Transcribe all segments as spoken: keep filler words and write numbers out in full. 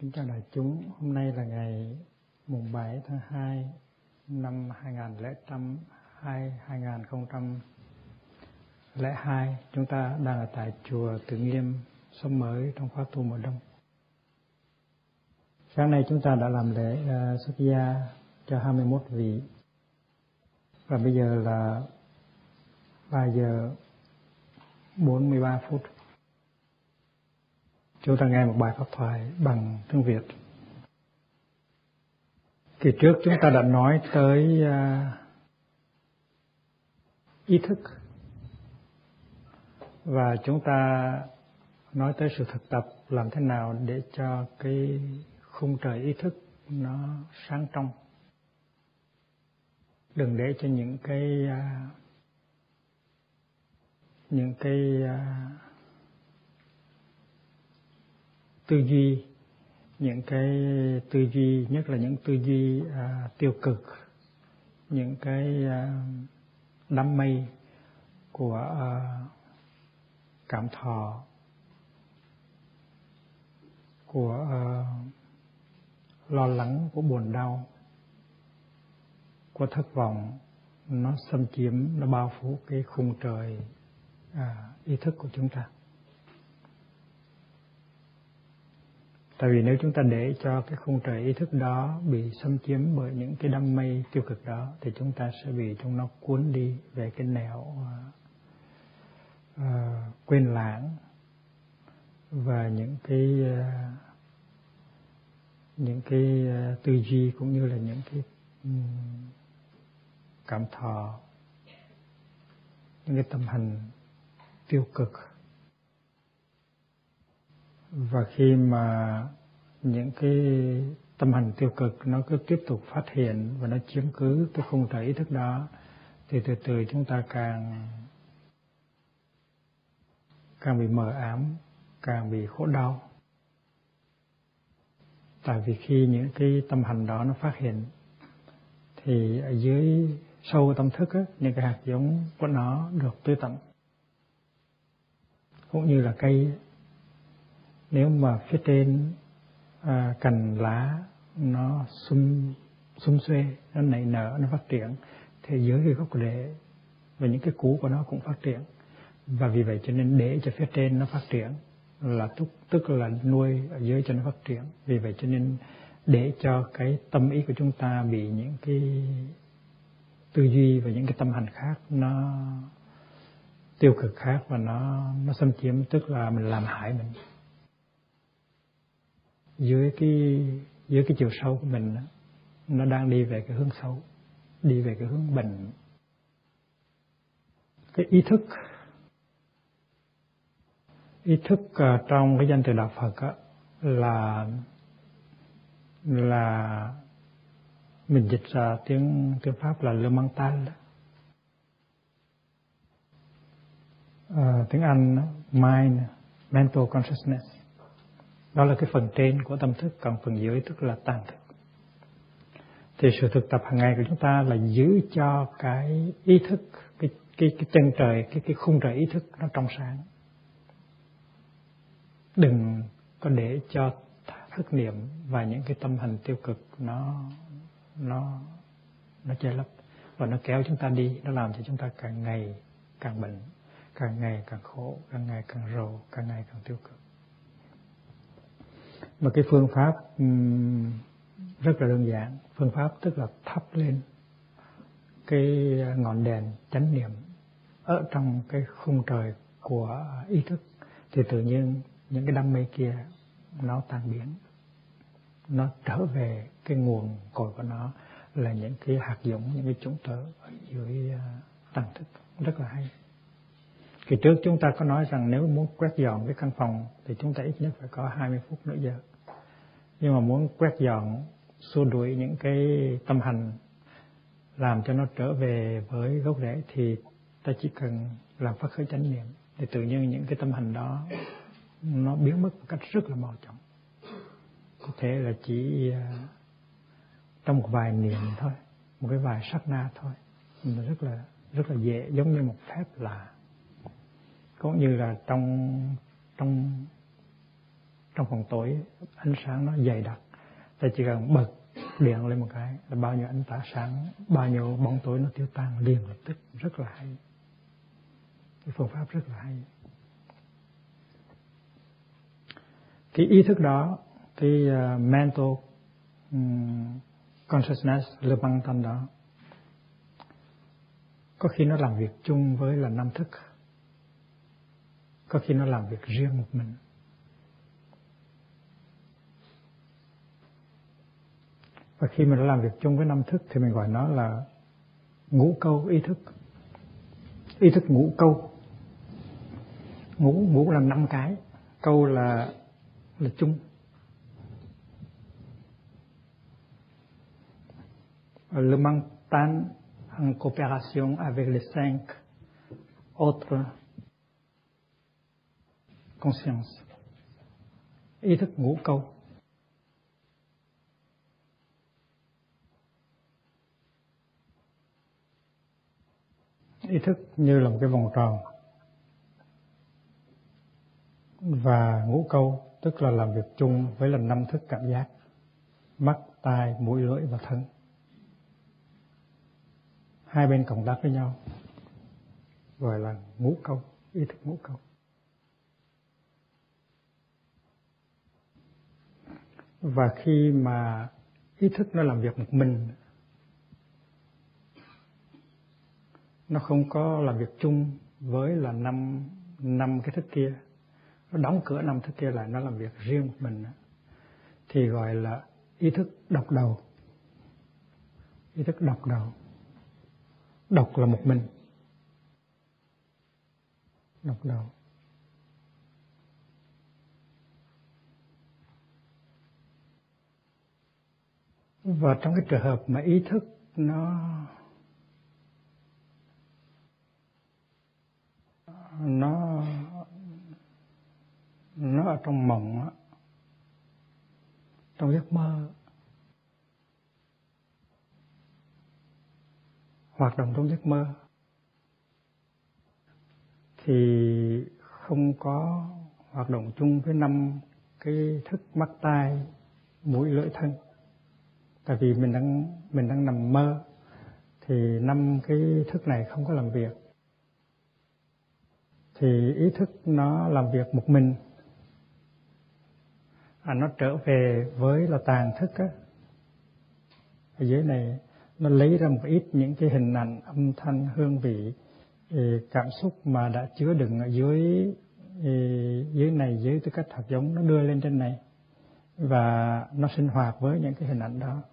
Kính chào đại chúng, hôm nay là ngày mùng bảy tháng hai năm hai không không hai. Chúng ta đang ở tại chùa Từ Nghiêm, Xóm Mới trong khóa tu mùa đông. Sáng nay chúng ta đã làm lễ uh, xuất gia cho hai mươi mốt vị. Và bây giờ là ba giờ bốn mươi ba phút. Chúng ta nghe một bài pháp thoại bằng tiếng Việt. Kỳ trước chúng ta đã nói tới uh, ý thức. Và chúng ta nói tới sự thực tập làm thế nào để cho cái khung trời ý thức nó sáng trong. Đừng để cho những cái uh, những cái uh, tư duy, những cái tư duy, nhất là những tư duy uh, tiêu cực, những cái uh, đám mây của uh, cảm thọ, của uh, lo lắng, của buồn đau, của thất vọng, nó xâm chiếm, nó bao phủ cái khung trời à, ý thức của chúng ta. Tại vì nếu chúng ta để cho cái khung trời ý thức đó bị xâm chiếm bởi những cái đám mây tiêu cực đó, thì chúng ta sẽ bị trong nó cuốn đi về cái nẻo uh, uh, quên lãng và những cái uh, những cái uh, tư duy cũng như là những cái um, cảm thọ, những cái tâm hành tiêu cực. Và khi mà những cái tâm hành tiêu cực nó cứ tiếp tục phát hiện và nó chiếm cứ cái khung trời ý thức đó, thì từ từ chúng ta càng càng bị mờ ám, càng bị khổ đau. Tại vì khi những cái tâm hành đó nó phát hiện, thì ở dưới sâu tâm thức á, những cái hạt giống của nó được tưới tẩm. Cũng như là cây, nếu mà phía trên à, cành lá nó sum sum xuê, nó nảy nở, nó phát triển, thì dưới cái gốc rễ và những cái củ của nó cũng phát triển. Và vì vậy cho nên để cho phía trên nó phát triển là tức, tức là nuôi ở dưới cho nó phát triển. Vì vậy cho nên để cho cái tâm ý của chúng ta bị những cái tư duy và những cái tâm hành khác nó tiêu cực khác và nó nó xâm chiếm, tức là mình làm hại mình. Dưới cái dưới cái chiều sâu của mình, nó đang đi về cái hướng xấu, đi về cái hướng bệnh. Cái ý thức ý thức uh, trong cái danh từ đạo Phật á, là là mình dịch ra tiếng tiếng Pháp là le mental. Uh, tiếng Anh mind, mental consciousness. Đó là cái phần trên của tâm thức, còn phần dưới tức là tàn thức. Thì sự thực tập hàng ngày của chúng ta là giữ cho cái ý thức, cái cái cái chân trời, cái cái khung trời ý thức nó trong sáng. Đừng có để cho thức niệm và những cái tâm hành tiêu cực nó nó nó che lấp và nó kéo chúng ta đi, nó làm cho chúng ta càng ngày càng bệnh, càng ngày càng khổ, càng ngày càng rầu, càng ngày càng tiêu cực. Mà cái phương pháp um, rất là đơn giản. Phương pháp tức là thắp lên cái ngọn đèn chánh niệm ở trong cái khung trời của ý thức, thì tự nhiên những cái đam mê kia nó tan biến, nó trở về cái nguồn cội của nó là những cái hạt giống, những cái chủng tử ở dưới uh, tầng thức. Rất là hay. Kỳ trước chúng ta có nói rằng nếu muốn quét dọn cái căn phòng thì chúng ta ít nhất phải có hai mươi phút nửa giờ. Nhưng mà muốn quét dọn, xua đuổi những cái tâm hành, làm cho nó trở về với gốc rễ, thì ta chỉ cần làm phát khởi chánh niệm, thì tự nhiên những cái tâm hành đó nó biến mất một cách rất là mau chóng. Có thể là chỉ uh, trong một vài niệm thôi, một cái vài sát na thôi, mà rất là rất là dễ, giống như một phép lạ. Cũng như là trong trong trong phòng tối ánh sáng nó dày đặc, ta chỉ cần bật điện lên một cái là bao nhiêu ánh tỏa sáng, bao nhiêu bóng tối nó tiêu tan liền lập tức. Rất là hay, cái phương pháp rất là hay. Cái ý thức đó, cái uh, mental um, consciousness, le băng tâm đó, có khi nó làm việc chung với là năm thức, có khi nó làm việc riêng một mình. Và khi mình làm việc chung với năm thức thì mình gọi nó là ngũ câu ý thức. Ý thức ngũ câu. Ngũ, ngũ là năm cái, câu là là chung. Le mental en coopération avec les cinq autres consciences. Ý thức ngũ câu. Ý thức như là một cái vòng tròn, và ngũ câu tức là làm việc chung với là năm thức cảm giác: mắt, tai, mũi, lưỡi và thân. Hai bên cộng tác với nhau gọi là ngũ câu, ý thức ngũ câu. Và khi mà ý thức nó làm việc một mình, nó không có làm việc chung với là năm năm cái thức kia, nó đóng cửa năm thức kia lại, nó làm việc riêng một mình, thì gọi là ý thức độc đầu. Ý thức độc đầu. Độc là một mình. Độc đầu. Và trong cái trường hợp mà ý thức nó nó nó ở trong mộng, trong giấc mơ, hoạt động trong giấc mơ, thì không có hoạt động chung với năm cái thức mắt, tai, mũi, lưỡi, thân. Tại vì mình đang mình đang nằm mơ thì năm cái thức này không có làm việc, thì ý thức nó làm việc một mình. À, nó trở về với là tàng thức á. Ở dưới này nó lấy ra một ít những cái hình ảnh, âm thanh, hương vị, cảm xúc mà đã chứa đựng ở dưới dưới này, dưới tư cách hạt giống, nó đưa lên trên này và nó sinh hoạt với những cái hình ảnh đó.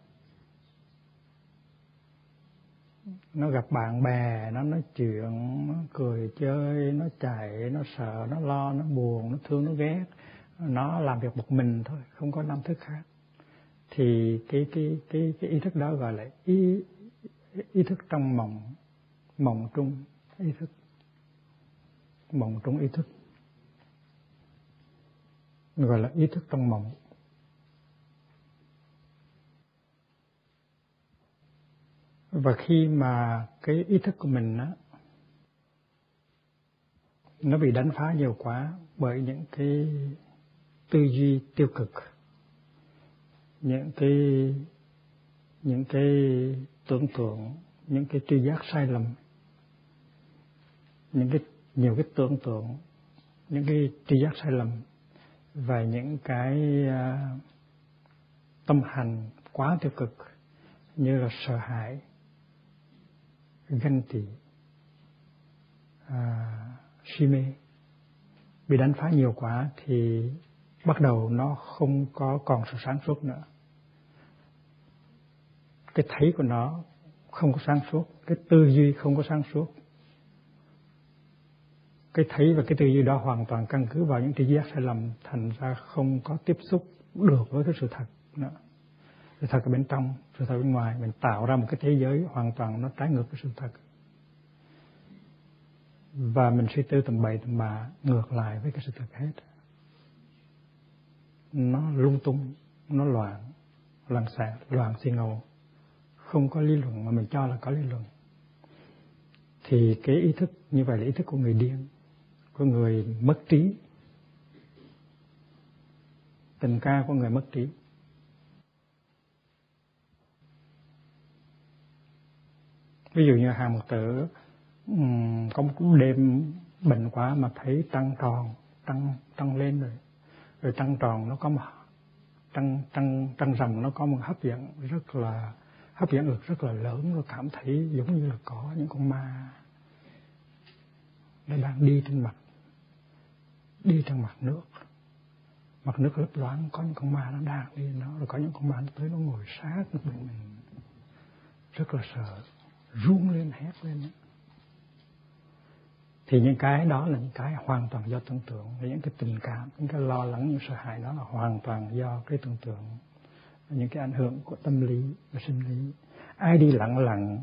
Nó gặp bạn bè, nó nói chuyện, nó cười chơi, nó chạy, nó sợ, nó lo, nó buồn, nó thương, nó ghét. Nó làm việc một mình thôi, không có năm thức khác. Thì cái cái cái cái ý thức đó gọi là ý ý thức trong mộng, mộng trung ý thức, mộng trung ý thức, gọi là ý thức trong mộng. Và khi mà cái ý thức của mình á, nó bị đánh phá nhiều quá bởi những cái tư duy tiêu cực, những cái những cái tưởng tượng, những cái tri giác sai lầm, những cái nhiều cái tưởng tượng, những cái tri giác sai lầm và những cái uh, tâm hành quá tiêu cực như là sợ hãi, ganh tị, uh, si mê bị đánh phá nhiều quá thì bắt đầu nó không có còn sự sáng suốt nữa. Cái thấy của nó không có sáng suốt, cái tư duy không có sáng suốt. Cái thấy và cái tư duy đó hoàn toàn căn cứ vào những tri giác sai lầm, thành ra không có tiếp xúc được với cái sự thật nữa. Sự thật ở bên trong, sự thật bên ngoài, mình tạo ra một cái thế giới hoàn toàn nó trái ngược với sự thật. Và mình suy tư tầm bậy tầm bạ ngược lại với cái sự thật hết. Nó lung tung, nó loạn, loạn xạ, loạn xì ngầu, không có lý luận mà mình cho là có lý luận. Thì cái ý thức như vậy là ý thức của người điên, của người mất trí. tình ca của người mất trí. Ví dụ như Hàng Mục Tử um, có một đêm bệnh quá mà thấy trăng tròn, trăng trăng lên rồi, rồi trăng tròn nó có một trăng trăng trăng rằm nó có một hấp dẫn rất là hấp dẫn lực rất là lớn, rồi cảm thấy giống như là có những con ma nó đang đi trên mặt đi trên mặt nước, mặt nước lấp loáng, có những con ma nó đang đi nó, rồi có những con ma nó tới nó ngồi sát nó bên mình, rất là sợ, run lên hét lên. Thì những cái đó là những cái hoàn toàn do tưởng tượng, những cái tình cảm, những cái lo lắng, những sợ hãi đó là hoàn toàn do cái tưởng tượng, những cái ảnh hưởng của tâm lý và sinh lý. Ai đi lặng lặng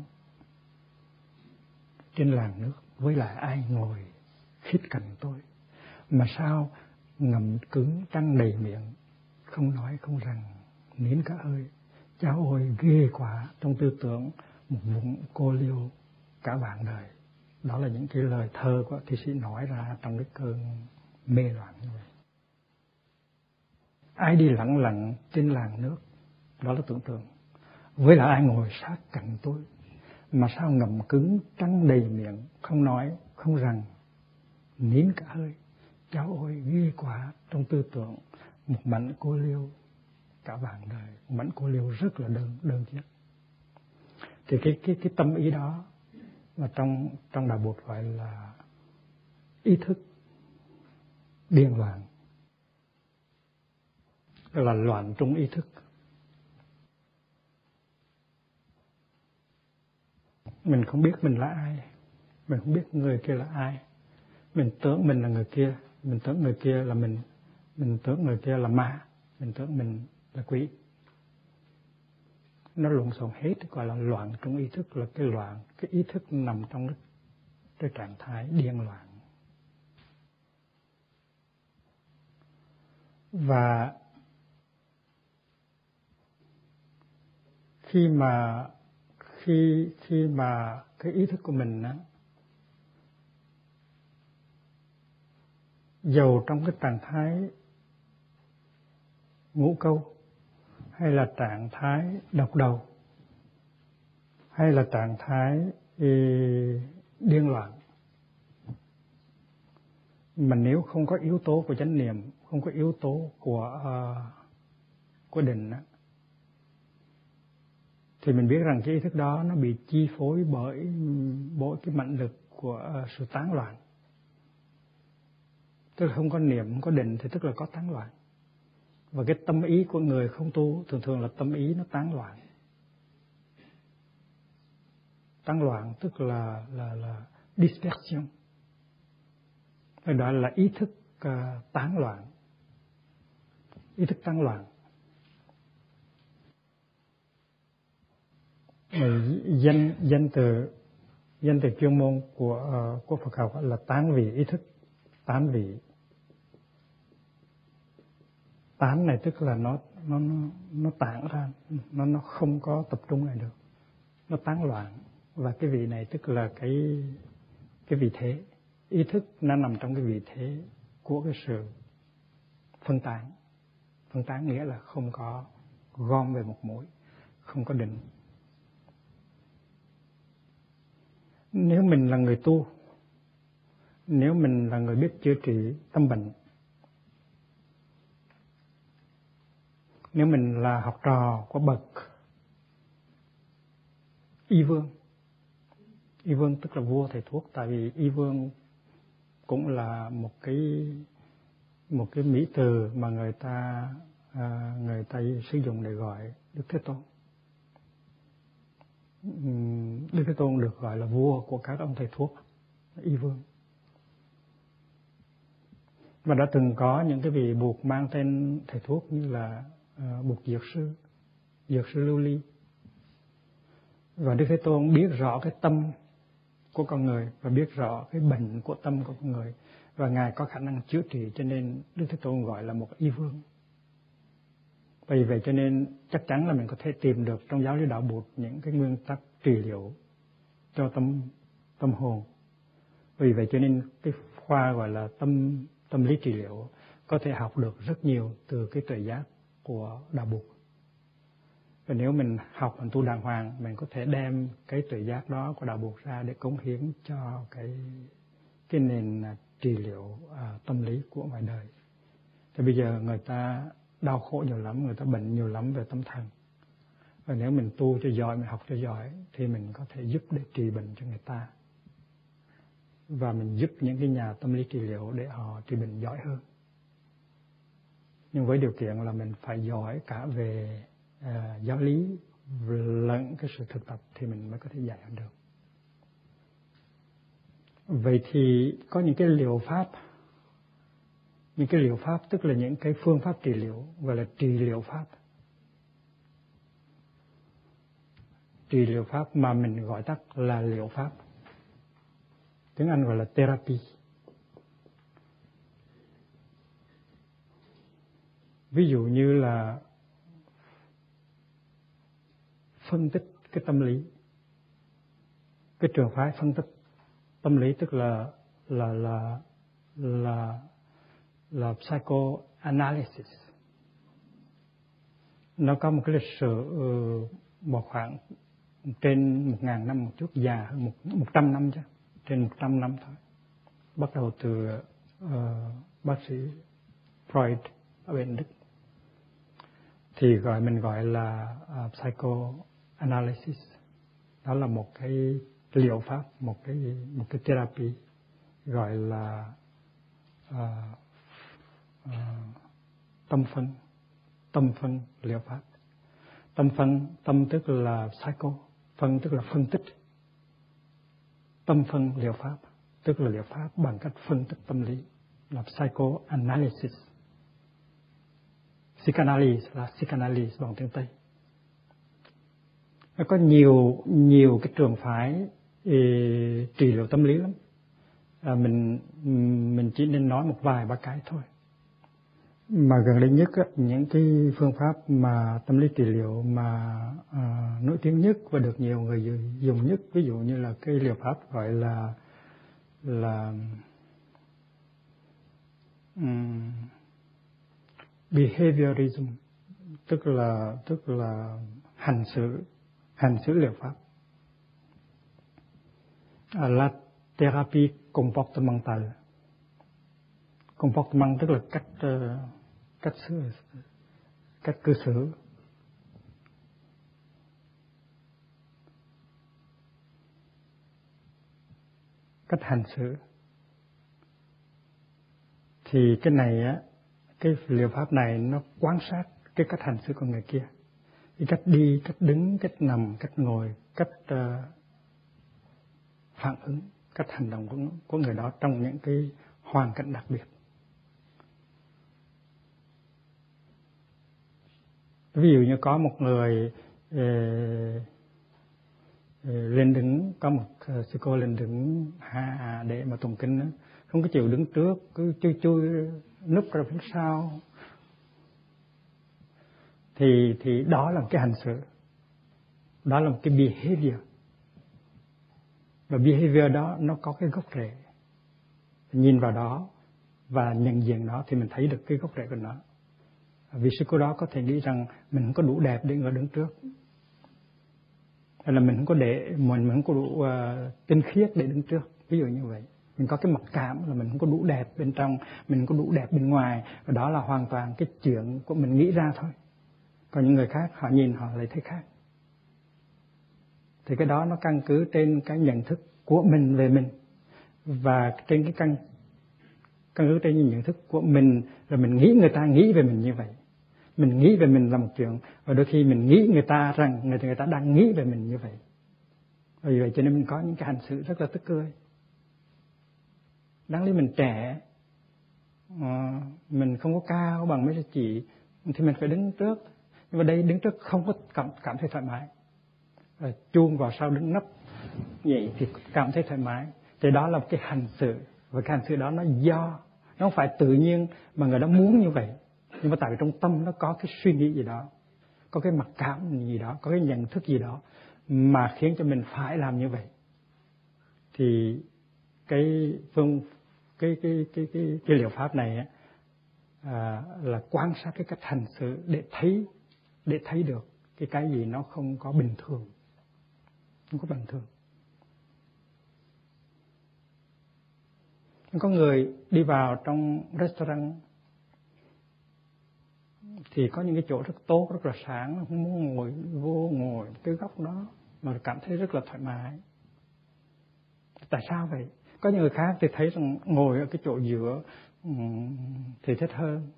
trên làn nước, với lại ai ngồi khít cạnh tôi, mà sao ngậm cứng trăng đầy miệng, không nói không rằng, nín cả hơi. Cháu ơi ghê quá, trong tư tưởng một vũng cô liêu cả vạn đời. Đó là những cái lời thơ của thi sĩ nói ra trong cái cơn mê loạn như vậy. Ai đi lặng lặng trên làn nước, đó là tưởng tượng. Với lại ai ngồi sát cạnh tôi, mà sao ngậm cứng trăng đầy miệng, không nói không rằng, nín cả hơi. Cháu ơi ghê quá, trong tư tưởng một mảnh cô liêu cả vạn đời, một mảnh cô liêu rất là đơn đơn giản. Thì cái cái cái tâm ý đó mà trong trong đạo Bụt gọi là ý thức điên loạn, là loạn trong ý thức. Mình không biết mình là ai, mình không biết người kia là ai, mình tưởng mình là người kia, mình tưởng người kia là mình, mình tưởng người kia là ma, mình tưởng mình là quỷ. Nó lộn xộn hết, gọi là loạn trong ý thức, là cái loạn, cái ý thức nằm trong cái, cái trạng thái điên loạn. Và khi mà khi khi mà cái ý thức của mình á, dầu trong cái trạng thái ngũ câu, hay là trạng thái độc đầu, hay là trạng thái ý, điên loạn, mà nếu không có yếu tố của chánh niệm, không có yếu tố của uh, của định á, thì mình biết rằng cái ý thức đó nó bị chi phối bởi bởi cái mạnh lực của uh, sự tán loạn. Tức là không có niệm, không có định thì tức là có tán loạn. Và cái tâm ý của người không tu thường thường là tâm ý nó tán loạn. Tán loạn tức là là là dispersion. Đó là ý thức uh, tán loạn. Ý thức tán loạn. Danh danh từ danh từ chuyên môn của uh, của Phật học là tán vị ý thức, tán vị. Tán này tức là nó nó nó nó tản ra, nó nó không có tập trung lại được, nó tán loạn. Và cái vị này tức là cái cái vị thế, ý thức nó nằm trong cái vị thế của cái sự phân tán. Phân tán nghĩa là không có gom về một mối, không có định. Nếu mình là người tu, nếu mình là người biết chữa trị tâm bệnh, nếu mình là học trò của bậc Y Vương, Y Vương tức là vua thầy thuốc, tại vì Y Vương cũng là một cái một cái mỹ từ mà người ta à, người ta sử dụng để gọi Đức Thế Tôn. Đức Thế Tôn được gọi là vua của các ông thầy thuốc, Y Vương. Và đã từng có những cái vị buộc mang tên thầy thuốc như là uh, buộc dược sư, dược sư Lưu Ly. Và Đức Thế Tôn biết rõ cái tâm của con người và biết rõ cái bệnh của tâm của con người, và Ngài có khả năng chữa trị, cho nên Đức Thế Tôn gọi là một Y Vương. Vì vậy cho nên chắc chắn là mình có thể tìm được trong giáo lý đạo Bụt những cái nguyên tắc trị liệu cho tâm tâm hồn. Vì vậy cho nên cái khoa gọi là tâm tâm lý trị liệu có thể học được rất nhiều từ cái tuệ giác của Đạo Buddha. Và nếu mình học mình tu đàng hoàng, mình có thể đem cái tuệ giác đó của Đạo Buddha ra để cống hiến cho cái cái nền trị liệu à, tâm lý của ngoài đời. Thì bây giờ người ta đau khổ nhiều lắm, người ta bệnh nhiều lắm về tâm thần. Và nếu mình tu cho giỏi, mình học cho giỏi thì mình có thể giúp để trị bệnh cho người ta. Và mình giúp những cái nhà tâm lý trị liệu để họ trị bệnh giỏi hơn. Nhưng với điều kiện là mình phải giỏi cả về uh, giáo lý lẫn cái sự thực tập thì mình mới có thể dạy được. Vậy thì có những cái liệu pháp, những cái liệu pháp tức là những cái phương pháp trị liệu gọi là trị liệu pháp. Trị liệu pháp mà mình gọi tắt là liệu pháp. Tiếng Anh gọi là therapy. Ví dụ như là phân tích cái tâm lý. Cái trường phái phân tích tâm lý tức là là là là là psychoanalysis. Nó có một cái lịch sử uh, một khoảng trên một ngàn năm một chút, già hơn một một trăm năm chứ, trên một trăm năm thôi. Bắt đầu từ uh, bác sĩ Freud ở bên Đức. Thì gọi mình gọi là uh, psychoanalysis. Đó là một cái liệu pháp, một cái một cái therapy gọi là uh, uh, tâm phân, tâm phân liệu pháp. Tâm phân, tâm tức là psycho, phân tức là phân tích. Tâm phân liệu pháp tức là liệu pháp bằng cách phân tích tâm lý, là psychoanalysis. Psychanalysis là psychanalysis bằng tiếng Tây. Nó có nhiều nhiều cái trường phái e, trị liệu tâm lý lắm. À, mình mình chỉ nên nói một vài ba cái thôi. Mà gần đây nhất á, những cái phương pháp mà tâm lý trị liệu mà à, nổi tiếng nhất và được nhiều người dùng nhất, ví dụ như là cái liệu pháp gọi là là um, behaviorism, tức là tức là hành xử hành xử liệu pháp, à, là thérapie comportementale. Comportement tức là cách uh, cách xử, cách cư xử. Cách hành xử. Thì cái này á, cái liệu pháp này nó quan sát cái cách hành xử của người kia. Cái cách đi, cách đứng, cách nằm, cách ngồi, cách uh, phản ứng, cách hành động của, của người đó trong những cái hoàn cảnh đặc biệt. Ví dụ như có một người eh, eh, lên đứng, có một uh, sư cô lên đứng ha, để mà tụng kinh đó, không có chịu đứng trước, cứ chui chui núp ra phía sau. Thì thì đó là một cái hành xử, đó là một cái behavior. Và behavior đó nó có cái gốc rễ. Nhìn vào đó và nhận diện nó thì mình thấy được cái gốc rễ của nó. Vì sư cô đó có thể nghĩ rằng mình không có đủ đẹp để ngồi đứng trước, hay là mình không có để mình không có đủ uh, tinh khiết để đứng trước, ví dụ như vậy. Mình có cái mặc cảm là mình không có đủ đẹp bên trong, mình không có đủ đẹp bên ngoài, và đó là hoàn toàn cái chuyện của mình nghĩ ra thôi. Còn những người khác họ nhìn họ lại thấy khác. Thì cái đó nó căn cứ trên cái nhận thức của mình về mình, và trên cái căn căn cứ trên nhận thức của mình, rồi mình nghĩ người ta nghĩ về mình như vậy. Mình nghĩ về mình là một chuyện, và đôi khi mình nghĩ người ta rằng người, người ta đang nghĩ về mình như vậy. Vì vậy cho nên mình có những cái hành xử rất là tức cười. Đáng lý mình trẻ, uh, mình không có cao bằng mấy chị chỉ, thì mình phải đứng trước. Nhưng mà đây đứng trước không có cảm, cảm thấy thoải mái. Rồi chuông vào sau đứng nấp vậy thì cảm thấy thoải mái. Thì đó là một cái hành xử. Và cái hành xử đó nó do, nó không phải tự nhiên mà người đó muốn như vậy. Nhưng mà tại vì trong tâm nó có cái suy nghĩ gì đó, có cái mặc cảm gì đó, có cái nhận thức gì đó mà khiến cho mình phải làm như vậy. Thì cái phương cái cái cái cái, cái liệu pháp này à, là quan sát cái cách hành xử để thấy để thấy được cái cái gì nó không có bình thường, không có bình thường. Có người đi vào trong restaurant thì có những cái chỗ rất tốt, rất là sáng, không muốn ngồi vô ngồi cái góc đó mà cảm thấy rất là thoải mái. Tại sao vậy? Có những người khác thì thấy rằng ngồi ở cái chỗ giữa thì thích hơn.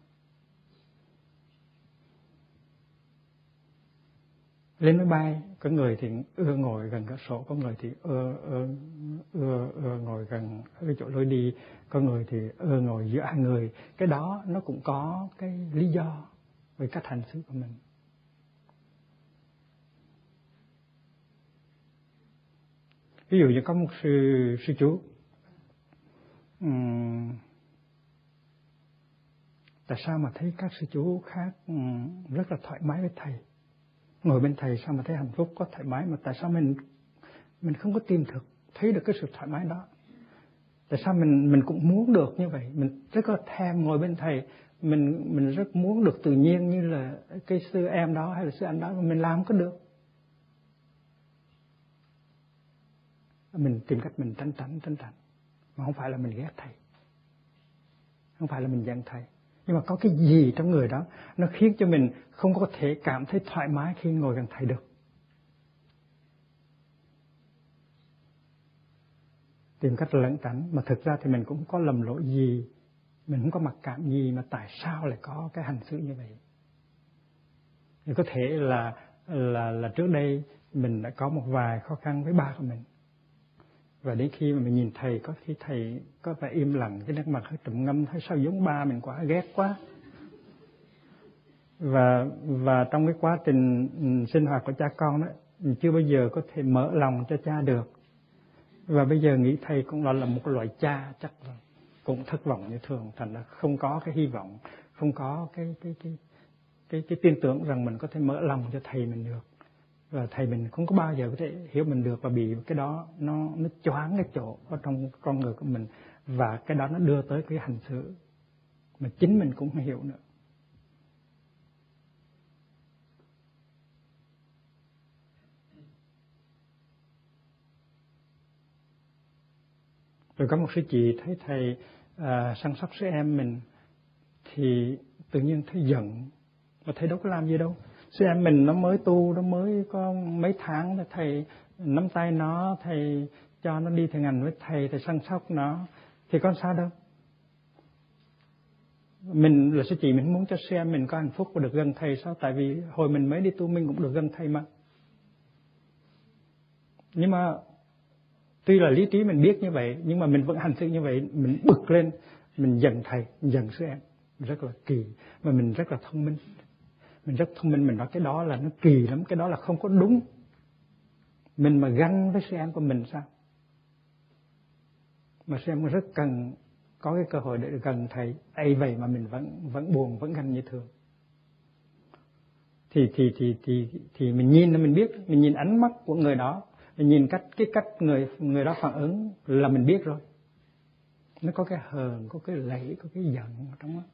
Lên máy bay, có người thì ưa ngồi gần cửa sổ, có người thì ưa, ưa, ưa, ưa ngồi gần cái chỗ lối đi, có người thì ưa ngồi giữa hai người. Cái đó nó cũng có cái lý do về cách hành xử của mình. Ví dụ như có một sư, sư chú, um, tại sao mà thấy các sư chú khác um, rất là thoải mái với thầy, ngồi bên thầy sao mà thấy hạnh phúc, có thoải mái, mà tại sao mình mình không có tìm thực thấy được cái sự thoải mái đó? Tại sao mình mình cũng muốn được như vậy, mình rất là thèm ngồi bên thầy, mình mình rất muốn được tự nhiên như là cái sư em đó hay là sư anh đó, mà mình làm không có được. Mình tìm cách mình tránh tránh tránh tránh, mà không phải là mình ghét thầy, không phải là mình giận thầy, nhưng mà có cái gì trong người đó nó khiến cho mình không có thể cảm thấy thoải mái khi ngồi gần thầy được. Tìm cách lẩn tránh, mà thực ra thì mình cũng không có lầm lỗi gì, mình không có mặc cảm gì, mà tại sao lại có cái hành xử như vậy? Thì có thể là là là trước đây mình đã có một vài khó khăn với ba của mình, và đến khi mà mình nhìn thầy, có khi thầy có vẻ im lặng, cái nét mặt hơi trầm ngâm, thấy sao giống ba mình quá, ghét quá. Và và trong cái quá trình sinh hoạt của cha con đó, mình chưa bao giờ có thể mở lòng cho cha được. Và bây giờ nghĩ thầy cũng là một loại cha, chắc là cũng thất vọng như thường, thành ra không có cái hy vọng, không có cái cái cái cái cái tin tưởng rằng mình có thể mở lòng cho thầy mình được. Và thầy mình không có bao giờ có thể hiểu mình được, và bị cái đó nó nó choáng cái chỗ ở trong con người của mình, và cái đó nó đưa tới cái hành xử mà chính mình cũng không hiểu nữa. Rồi có một sư chị thấy thầy à, săn sóc sư em mình thì tự nhiên thấy giận, mà thầy đâu có làm gì đâu. Sư em mình nó mới tu, nó mới có mấy tháng, thầy nắm tay nó, thầy cho nó đi thiền hành với thầy, thầy săn sóc nó, thì có sao đâu. Mình là sư chị, mình muốn cho sư em mình có hạnh phúc và được gần thầy sao? Tại vì hồi mình mới đi tu mình cũng được gần thầy mà. Nhưng mà tuy là lý trí mình biết như vậy, nhưng mà mình vẫn hành xử như vậy, mình bực lên, mình giận thầy, mình giận sư em, rất là kỳ. Mà mình rất là thông minh, mình rất thông minh, mình nói cái đó là nó kỳ lắm, cái đó là không có đúng. Mình mà ganh với sư em của mình sao? Mà sư em rất cần có cái cơ hội để được gần thầy, ấy vậy mà mình vẫn vẫn buồn, vẫn ganh như thường. Thì thì thì thì thì mình nhìn là mình biết, mình nhìn ánh mắt của người đó, mình nhìn cách cái cách người người đó phản ứng là mình biết rồi. Nó có cái hờn, có cái lẫy, có cái giận ở trong đó.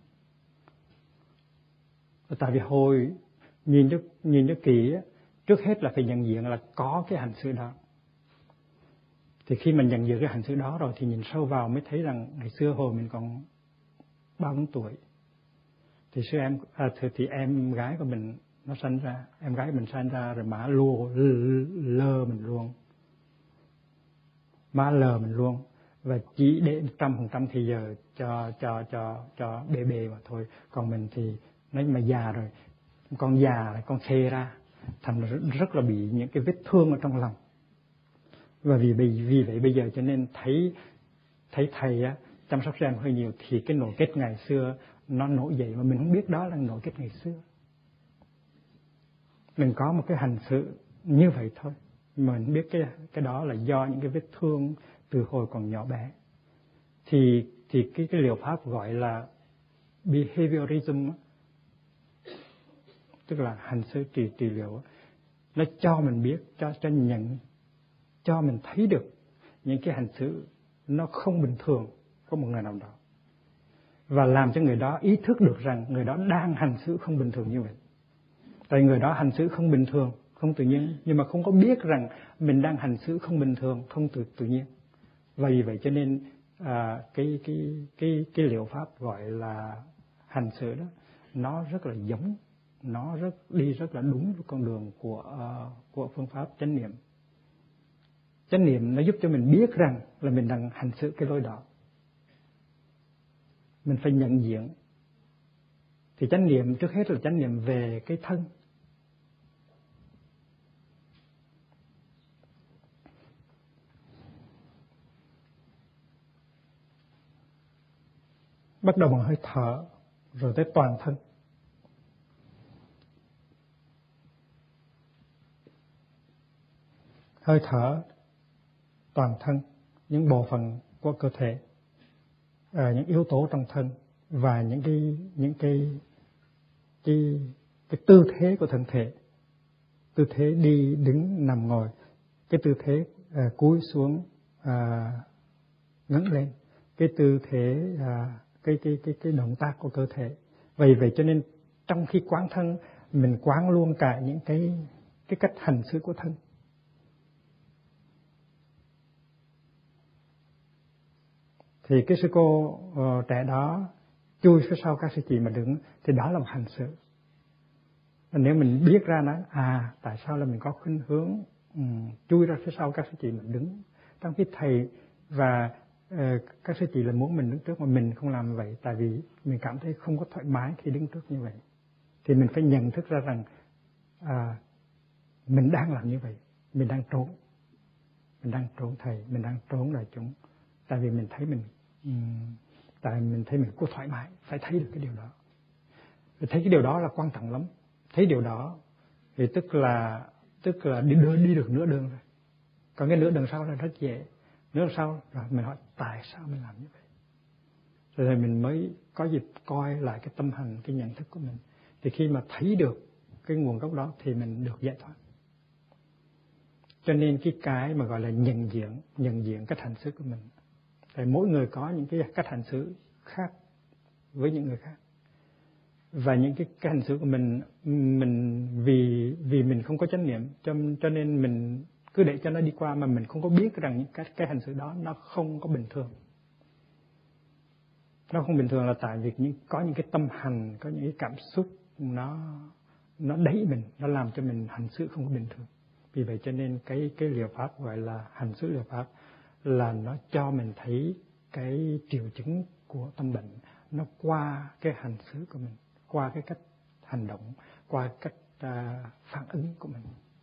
Tại vì hồi nhìn cho nhìn cho kỹ á, trước hết là phải nhận diện là có cái hành xử đó. Thì khi mình nhận diện cái hành xử đó rồi thì nhìn sâu vào mới thấy rằng ngày xưa hồi mình còn ba bốn tuổi thì sư em à, thì, thì em gái của mình nó sanh ra, em gái của mình sanh ra rồi má lùa lơ mình luôn, má lờ mình luôn, và chỉ để một trăm phần trăm thì giờ cho cho cho cho bề bề mà thôi. Còn mình thì nói mà già rồi, con già rồi con xê ra, thành rất là bị những cái vết thương ở trong lòng. Và vì vì vậy bây giờ cho nên thấy thấy thầy á chăm sóc em hơi nhiều thì cái nỗi kết ngày xưa nó nổi dậy, mà mình không biết đó là nỗi kết ngày xưa. Mình có một cái hành xử như vậy thôi, mình biết cái cái đó là do những cái vết thương từ hồi còn nhỏ bé. Thì thì cái cái liệu pháp gọi là behaviorism, tức là hành xử trị trị liệu, nó cho mình biết, cho cho nhận, cho mình thấy được những cái hành xử nó không bình thường của một người nào đó. và làm cho người đó ý thức được rằng người đó đang hành xử không bình thường như vậy. Tại người đó hành xử không bình thường, không tự nhiên, nhưng mà không có biết rằng mình đang hành xử không bình thường, không tự tự nhiên. Vì vậy cho nên à, cái cái cái cái liệu pháp gọi là hành xử đó, nó rất là giống, nó rất đi rất là đúng với con đường của uh, của phương pháp chánh niệm. Chánh niệm nó giúp cho mình biết rằng là mình đang hành xử cái lối đó. Mình phải nhận diện. Thì chánh niệm trước hết là chánh niệm về cái thân. Bắt đầu bằng hơi thở, rồi tới toàn thân. Hơi thở, toàn thân, những bộ phận của cơ thể, à, những yếu tố trong thân và những cái những cái cái cái tư thế của thân thể, tư thế đi đứng nằm ngồi, cái tư thế à, cúi xuống à, ngẩng lên, cái tư thế à, cái cái cái cái động tác của cơ thể. Vì vậy cho nên trong khi quán thân, mình quán luôn cả những cái cái cách hành xử của thân. Thì cái sư cô uh, trẻ đó chui phía sau các sư chị mà đứng, thì đó là một hành xử. Nếu mình biết ra nó, à tại sao là mình có khuynh hướng um, chui ra phía sau các sư chị mà đứng, trong khi thầy và uh, các sư chị là muốn mình đứng trước mà mình không làm như vậy, tại vì mình cảm thấy không có thoải mái khi đứng trước như vậy, thì mình phải nhận thức ra rằng à, mình đang làm như vậy, mình đang trốn, mình đang trốn thầy, mình đang trốn đại chúng, tại vì mình thấy mình um, tại mình thấy mình có thoải mái, phải thấy được cái điều đó. Thấy cái điều đó là quan trọng lắm. Thấy điều đó thì tức là tức là đi đưa đi được nửa đường rồi. Còn cái nửa đường sau là rất dễ. Nửa đường sau rồi mình hỏi tại sao mình làm như vậy. Rồi thì mình mới có dịp coi lại cái tâm hành, cái nhận thức của mình. Thì khi mà thấy được cái nguồn gốc đó thì mình được giải thoát. Cho nên cái cái mà gọi là nhận diện, nhận diện cách hành xử của mình. Tại mỗi người có những cái cách hành xử khác với những người khác. Và những cái, cái hành xử của mình, mình vì vì mình không có chánh niệm, cho, cho nên mình cứ để cho nó đi qua mà mình không có biết rằng những cái, cái hành xử đó nó không có bình thường. Nó không bình thường là tại vì những, có những cái tâm hành, có những cái cảm xúc nó nó đẩy mình, nó làm cho mình hành xử không có bình thường. Vì vậy cho nên cái cái liệu pháp gọi là hành xử liệu pháp là nó cho mình thấy cái triệu chứng của tâm bệnh, nó qua cái hành xử của mình, qua cái cách hành động, qua cách uh, phản ứng của mình,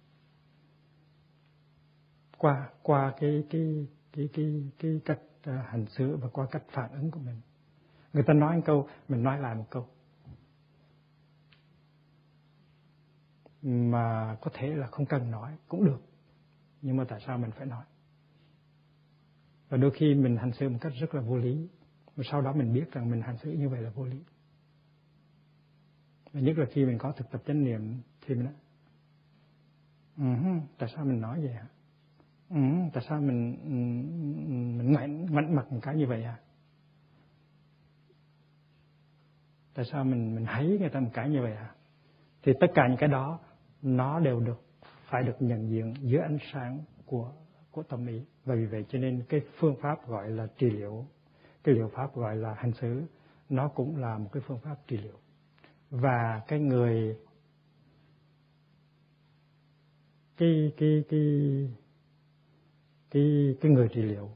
qua qua cái cái cái cái cái cách uh, hành xử và qua cách phản ứng của mình. Người ta nói một câu, mình nói lại một câu, mà có thể là không cần nói cũng được, nhưng mà tại sao mình phải nói? Và đôi khi mình hành xử một cách rất là vô lý, và sau đó mình biết rằng mình hành xử như vậy là vô lý. Và nhất là khi mình có thực tập chánh niệm thì mình nói, uh-huh, tại sao mình nói vậy hả? Uh-huh, tại sao mình mình ngoảnh ngoảnh mặt một cái như vậy hả? Tại sao mình mình thấy người ta một cái như vậy hả? Thì tất cả những cái đó nó đều được phải được nhận diện dưới ánh sáng của của tâm ý. Và vì vậy cho nên cái phương pháp gọi là trị liệu, cái liệu pháp gọi là hành xử, nó cũng là một cái phương pháp trị liệu. Và cái người cái cái cái cái cái người trị liệu,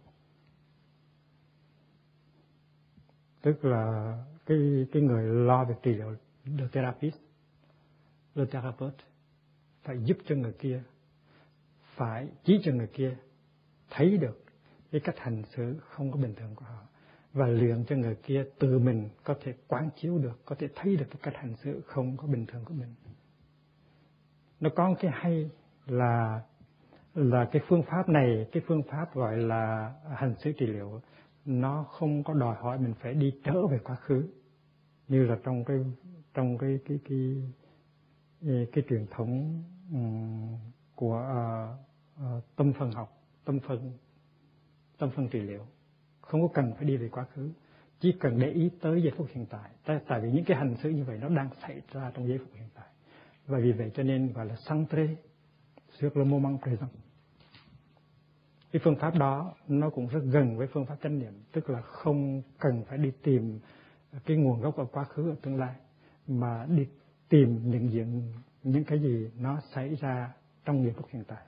tức là cái cái người lo việc trị liệu, the therapist, the therapist phải giúp cho người kia, phải chỉ cho người kia thấy được cái cách hành xử không có bình thường của họ, và luyện cho người kia tự mình có thể quán chiếu được, có thể thấy được cái cách hành xử không có bình thường của mình. Nó có cái hay là là cái phương pháp này, cái phương pháp gọi là hành xử trị liệu, nó không có đòi hỏi mình phải đi trở về quá khứ như là trong cái trong cái cái cái cái, cái truyền thống um, của uh, uh, tâm phần học, tâm phần tâm phần trị liệu, không có cần phải đi về quá khứ. chỉ cần để ý tới giây phút hiện tại. Tại, tại vì những cái hành xử như vậy nó đang xảy ra trong giây phút hiện tại. Và vì vậy cho nên gọi là centré sur le moment présent. Cái phương pháp đó nó cũng rất gần với phương pháp chánh niệm, tức là không cần phải đi tìm cái nguồn gốc ở quá khứ, ở tương lai, mà đi tìm những những những cái gì nó xảy ra trong giây phút hiện tại.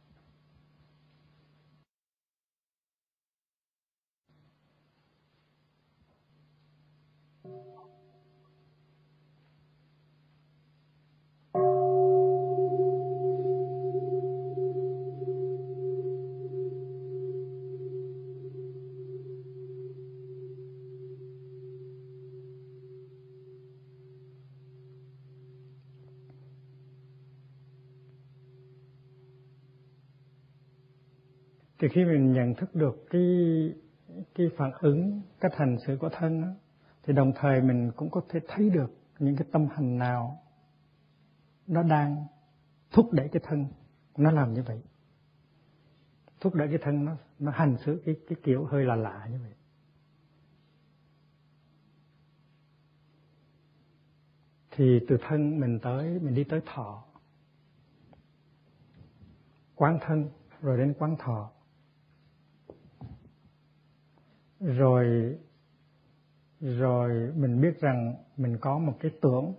Thì khi mình nhận thức được cái cái phản ứng, cách hành xử của thân đó, thì đồng thời mình cũng có thể thấy được những cái tâm hành nào nó đang thúc đẩy cái thân nó làm như vậy, thúc đẩy cái thân nó nó hành xử cái cái kiểu hơi là lạ như vậy. Thì từ thân mình tới mình đi tới thọ, quán thân, rồi đến quán thọ, rồi rồi mình biết rằng mình có một cái tưởng,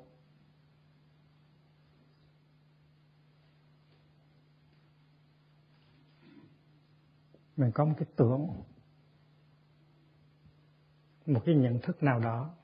mình có một cái tưởng, một cái nhận thức nào đó,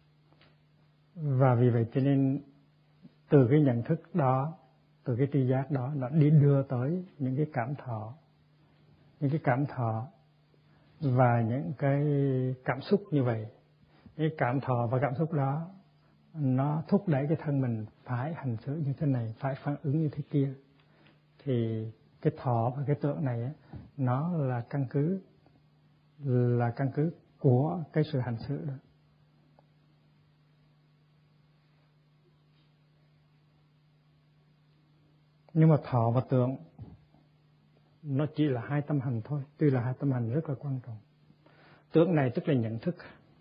và vì vậy cho nên từ cái nhận thức đó, từ cái tri giác đó, nó đi đưa tới những cái cảm thọ, những cái cảm thọ và những cái cảm xúc như vậy. Cái cảm thọ và cảm xúc đó nó thúc đẩy cái thân mình phải hành xử như thế này, phải phản ứng như thế kia. Thì cái thọ và cái tưởng này nó là căn cứ là căn cứ của cái sự hành xử đó. Nhưng mà thọ và tưởng nó chỉ là hai tâm hành thôi, tuy là hai tâm hành rất là quan trọng. Tưởng này tức là nhận thức.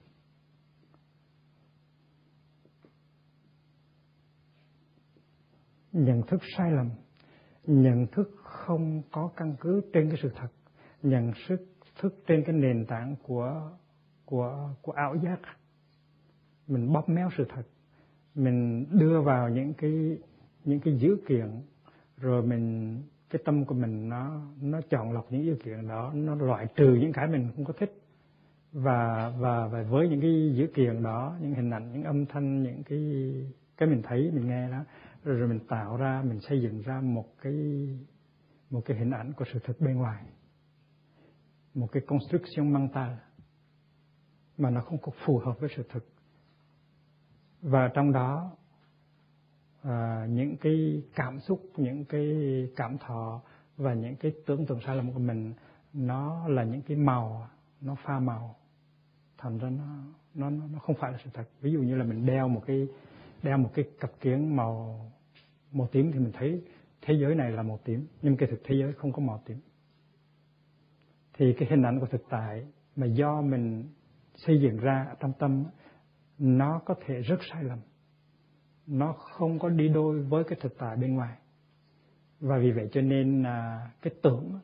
Nhận thức sai lầm, nhận thức không có căn cứ trên cái sự thật, nhận thức trên cái nền tảng của của của ảo giác. Mình bóp méo sự thật, mình đưa vào những cái những cái dữ kiện, rồi mình cái tâm của mình nó nó chọn lọc những dữ kiện đó, nó loại trừ những cái mình không có thích, và và và với những cái dữ kiện đó, những hình ảnh, những âm thanh, những cái cái mình thấy, mình nghe đó, rồi, rồi mình tạo ra, mình xây dựng ra một cái một cái hình ảnh của sự thật bên ngoài, một cái construction mental mà nó không có phù hợp với sự thực. Và trong đó à, những cái cảm xúc, những cái cảm thọ và những cái tưởng tượng sai lầm của mình, nó là những cái màu, nó pha màu, thành ra nó nó nó không phải là sự thật. Ví dụ như là mình đeo một cái đeo một cái cặp kiếng màu màu tím thì mình thấy thế giới này là màu tím, nhưng cái thực thế giới không có màu tím. Thì cái hình ảnh của thực tại mà do mình xây dựng ra trong tâm, nó có thể rất sai lầm, nó không có đi đôi với cái thực tại bên ngoài. Và vì vậy cho nên à, cái tưởng,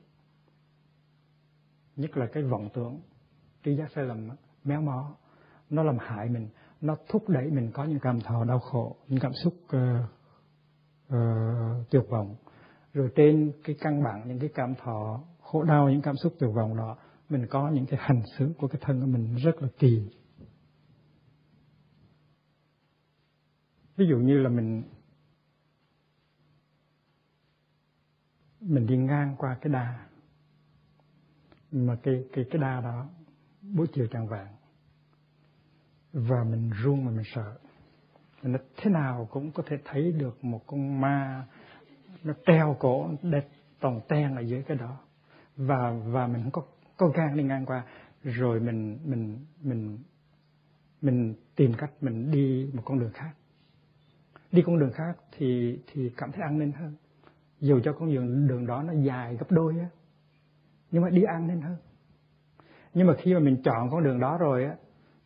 nhất là cái vọng tưởng, tri giác sai lầm, méo mó, nó làm hại mình, nó thúc đẩy mình có những cảm thọ đau khổ, những cảm xúc uh, uh, tuyệt vọng. Rồi trên cái căn bản những cái cảm thọ khổ đau, những cảm xúc tuyệt vọng đó, mình có những cái hành xử của cái thân của mình rất là kỳ. Ví dụ như là mình mình đi ngang qua cái đà, mà cái cái cái đà đó buổi chiều trăng vàng, và mình run mà mình sợ. Nó thế nào cũng có thể thấy được một con ma nó treo cổ đẹp toàn ten ở dưới cái đó, và và mình không có có gan đi ngang qua, rồi mình mình mình mình tìm cách mình đi một con đường khác. Đi con đường khác thì thì cảm thấy an ninh hơn, dù cho con đường đường đó nó dài gấp đôi á, nhưng mà đi an ninh hơn. Nhưng mà khi mà mình chọn con đường đó rồi á,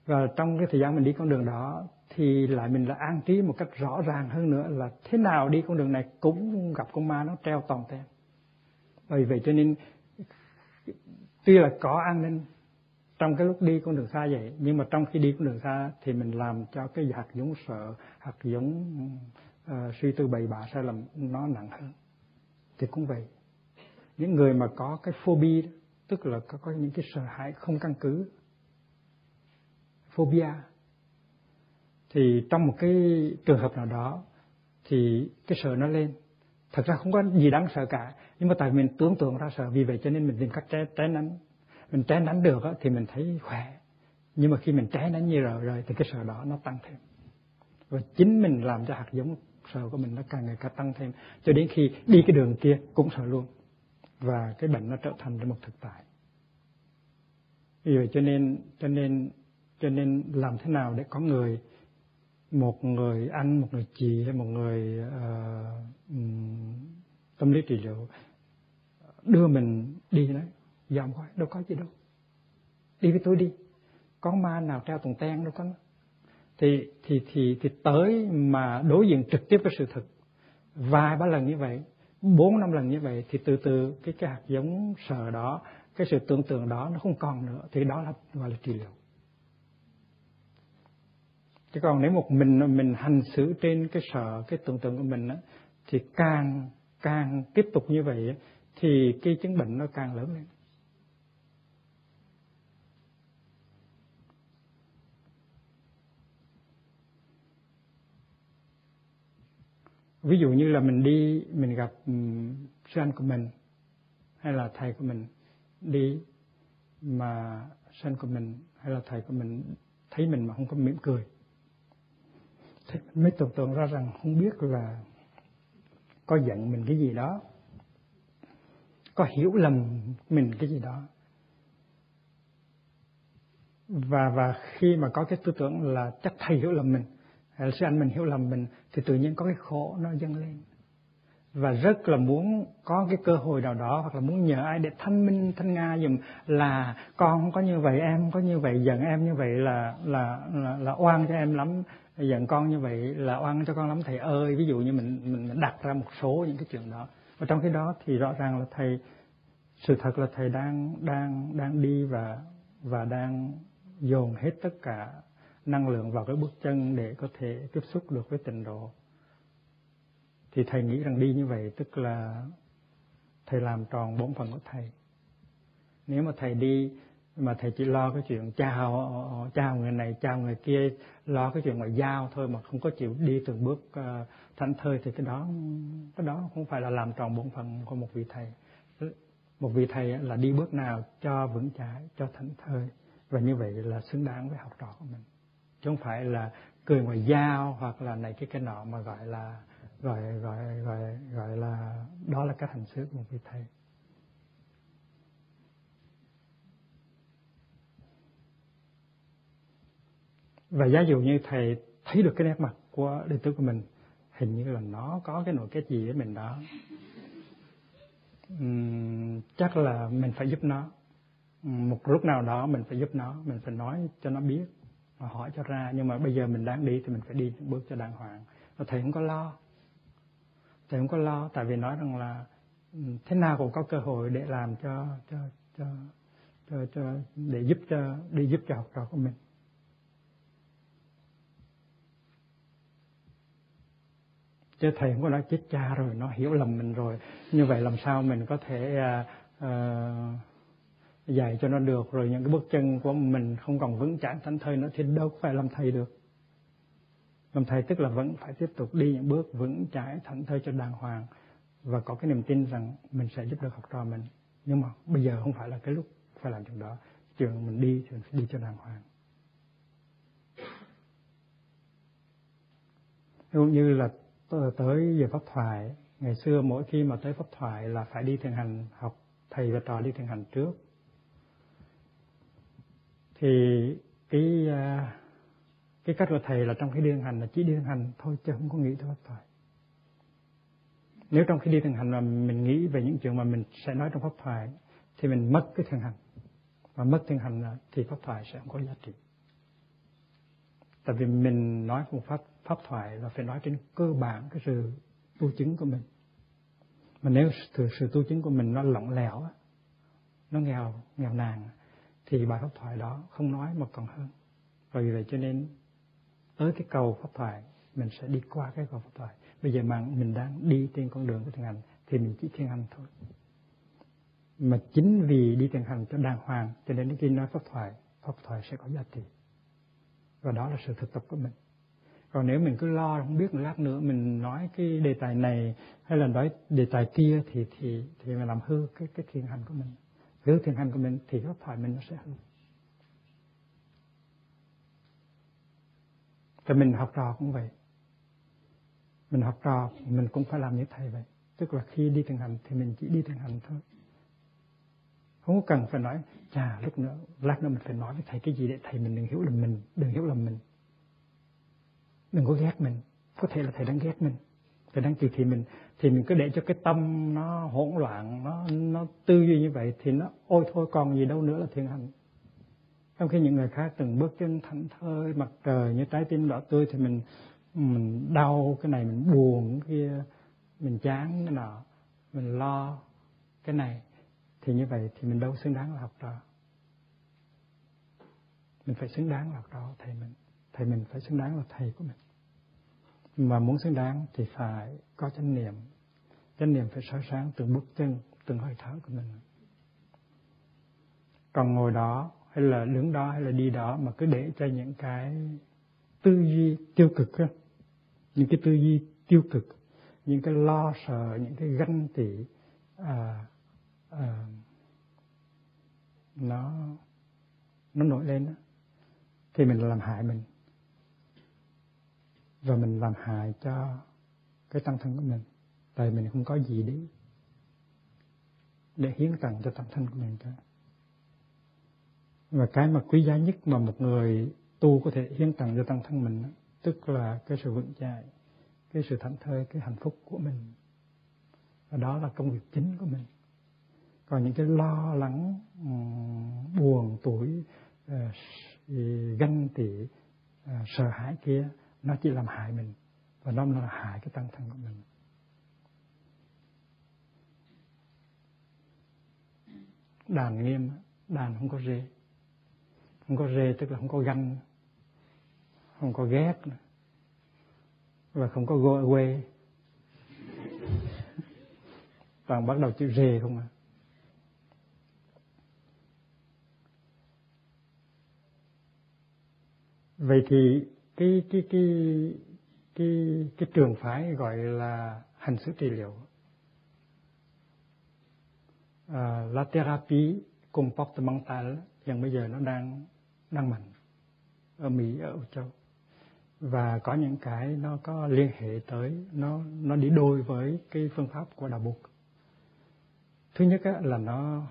Và trong cái thời gian mình đi con đường đó thì lại mình là an trí một cách rõ ràng hơn nữa là thế nào đi con đường này cũng gặp con ma nó treo toàn tem. Bởi vậy cho nên tuy là có an ninh trong cái lúc đi con đường xa vậy, nhưng mà trong khi đi con đường xa thì mình làm cho cái hạt giống sợ, hạt giống uh, suy tư bậy bạ sai lầm nó nặng hơn. Thì cũng vậy, những người mà có cái phobia, tức là có, có những cái sợ hãi không căn cứ, phobia, thì trong một cái trường hợp nào đó thì cái sợ nó lên. Thật ra không có gì đáng sợ cả, nhưng mà tại mình tưởng tượng ra sợ, vì vậy cho nên mình tìm cách tránh tránh nắng. Mình tránh nắng được thì mình thấy khỏe, nhưng mà khi mình tránh nắng như rồi rồi thì cái sợ đó nó tăng thêm, và chính mình làm cho hạt giống sợ của mình nó càng ngày càng tăng thêm, cho đến khi đi cái đường kia cũng sợ luôn, và cái bệnh nó trở thành một thực tại. Vì vậy cho nên cho nên cho nên làm thế nào để có người, một người anh, một người chị hay một người uh, tâm lý trị liệu đưa mình đi đấy, dòm coi đâu có gì đâu, đi với tôi đi, có ma nào treo tuần ten đâu có. Thì thì thì thì tới mà đối diện trực tiếp với sự thật vài ba lần như vậy, bốn năm lần như vậy, thì từ từ cái cái hạt giống sợ đó, cái sự tưởng tượng đó nó không còn nữa, thì đó là gọi là trị liệu. Chứ còn nếu một mình mình hành xử trên cái sợ, cái tưởng tượng của mình á, thì càng càng tiếp tục như vậy thì cái chứng bệnh nó càng lớn lên. Ví dụ như là mình đi, mình gặp um, sư anh của mình hay là thầy của mình đi, mà sư anh của mình hay là thầy của mình thấy mình mà không có mỉm cười, thì mình mới tưởng tượng ra rằng không biết là có giận mình cái gì đó, có hiểu lầm mình cái gì đó. Và và khi mà có cái tư tưởng là chắc thầy hiểu lầm mình, hay là sư anh mình hiểu lầm mình, thì tự nhiên có cái khổ nó dâng lên. Và rất là muốn có cái cơ hội nào đó, hoặc là muốn nhờ ai để thanh minh, thanh nga dùm là con không có như vậy, em không có như vậy, giận em như vậy là là là, là oan cho em lắm, giận con như vậy là oan cho con lắm thầy ơi. Ví dụ như mình mình đặt ra một số những cái chuyện đó. Và trong cái đó thì rõ ràng là thầy, sự thật là thầy đang đang đang đi và và đang dồn hết tất cả năng lượng vào cái bước chân để có thể tiếp xúc được với tịnh độ. Thì thầy nghĩ rằng đi như vậy tức là thầy làm tròn bổn phận của thầy. Nếu mà thầy đi mà thầy chỉ lo cái chuyện chào chào người này, chào người kia, lo cái chuyện ngoại giao thôi mà không có chịu đi từng bước uh, thảnh thơi, thì cái đó cái đó không phải là làm tròn bổn phận của một vị thầy. Một vị thầy là đi bước nào cho vững chãi, cho thảnh thơi, và như vậy là xứng đáng với học trò của mình, chứ không phải là cười ngoại giao hoặc là này cái cái nọ mà gọi là gọi gọi gọi gọi là đó là cách hành xử của một vị thầy. Và giả dụ như thầy thấy được cái nét mặt của đệ tử của mình, hình như là nó có cái nỗi kết gì với mình đó, uhm, chắc là mình phải giúp nó. Một lúc nào đó mình phải giúp nó, mình phải nói cho nó biết, mà hỏi cho ra. Nhưng mà bây giờ mình đang đi thì mình phải đi những bước cho đàng hoàng. Và thầy không có lo, thầy không có lo, tại vì nói rằng là thế nào cũng có cơ hội để làm cho cho cho cho, cho để giúp cho đi giúp cho học trò của mình. Chứ thầy không có nói chết cha rồi, nó hiểu lầm mình rồi, như vậy làm sao mình có thể uh, uh, dạy cho nó được, rồi những cái bước chân của mình không còn vững chãi thảnh thơi nữa thì đâu có phải làm thầy được. Làm thầy tức là vẫn phải tiếp tục đi những bước vững chãi thảnh thơi cho đàng hoàng, và có cái niềm tin rằng mình sẽ giúp được học trò mình. Nhưng mà bây giờ không phải là cái lúc phải làm chuyện đó. Chuyện mình đi thì mình phải đi cho đàng hoàng. Cũng như là tới giờ pháp thoại, ngày xưa mỗi khi mà tới pháp thoại là phải đi thiền hành, học thầy và trò đi thiền hành trước. Thì cái cái cách của thầy là trong khi đi thiền hành là chỉ đi thiền hành thôi, chứ không có nghĩ tới pháp thoại. Nếu trong khi đi thiền hành mà mình nghĩ về những chuyện mà mình sẽ nói trong pháp thoại thì mình mất cái thiền hành, và mất thiền hành thì pháp thoại sẽ không có giá trị. Tại vì mình nói phương pháp pháp thoại là phải nói trên cơ bản cái sự tu chứng của mình. Mà nếu sự, sự tu chứng của mình nó lỏng lẻo, nó nghèo nghèo nàn, thì bài pháp thoại đó không nói mà còn hơn. Và vì vậy cho nên tới cái cầu pháp thoại mình sẽ đi qua cái cầu pháp thoại. Bây giờ mà mình đang đi trên con đường của thiền hành thì mình chỉ thiền hành thôi. Mà chính vì đi thiền hành cho đàng hoàng cho nên khi nói pháp thoại, pháp thoại sẽ có giá trị. Và đó là sự thực tập của mình. Còn nếu mình cứ lo không biết một lát nữa mình nói cái đề tài này hay là nói đề tài kia thì thì thì mình làm hư cái cái thiền hành của mình. Hư thiền hành của mình thì pháp thoại mình nó sẽ hư. Thì mình học trò cũng vậy. Mình học trò mình cũng phải làm như thầy vậy. Tức là khi đi thiền hành thì mình chỉ đi thiền hành thôi. Không có cần phải nói, chà lúc nữa, lát nữa mình phải nói với thầy cái gì để thầy mình đừng hiểu lầm mình, đừng hiểu lầm mình. Đừng có ghét mình, có thể là thầy đang ghét mình, thầy đang kỳ thị mình, thì mình cứ để cho cái tâm nó hỗn loạn, nó nó tư duy như vậy thì nó ôi thôi còn gì đâu nữa là thiền hành. Trong khi những người khác từng bước chân thảnh thơi, mặt trời như trái tim đỏ tươi thì mình mình đau cái này, mình buồn cái kia, mình chán cái nọ, mình lo cái này. Thì như vậy thì mình đâu xứng đáng là học trò. Mình phải xứng đáng là học trò thầy mình. Thầy mình phải xứng đáng là thầy của mình. Mà muốn xứng đáng thì phải có chánh niệm. Chánh niệm phải soi sáng từng bước chân, từng hơi thở của mình. Còn ngồi đó, hay là đứng đó, hay là đi đó mà cứ để cho những cái tư duy tiêu cực á, những cái tư duy tiêu cực, những cái lo sợ, những cái ganh tị, à, à, nó nó nổi lên đó, thì mình làm hại mình. Và mình làm hại cho cái tăng thân của mình. Tại mình không có gì để để hiến tặng cho tăng thân của mình cả. Và cái mà quý giá nhất mà một người tu có thể hiến tặng cho tăng thân mình, tức là cái sự vững chãi, cái sự thảnh thơi, cái hạnh phúc của mình. Và đó là công việc chính của mình. Còn những cái lo lắng, buồn tủi, ganh tị, sợ hãi kia, nó chỉ làm hại mình. Và nó là hại cái tăng thân của mình. Đàn nghiêm, đàn không có rê. Không có rê tức là không có ganh, không có ghét, và không có go away. Toàn bắt đầu chữ rê không à. Vậy thì cái cái cái cái cái trường phái gọi là hành xử trị liệu, à, la thérapie comportementale hiện bây giờ nó đang đang mạnh ở Mỹ, ở Âu Châu, và có những cái nó có liên hệ tới, nó nó đi đôi với cái phương pháp của Đạo Bụt. Thứ nhất á, là nó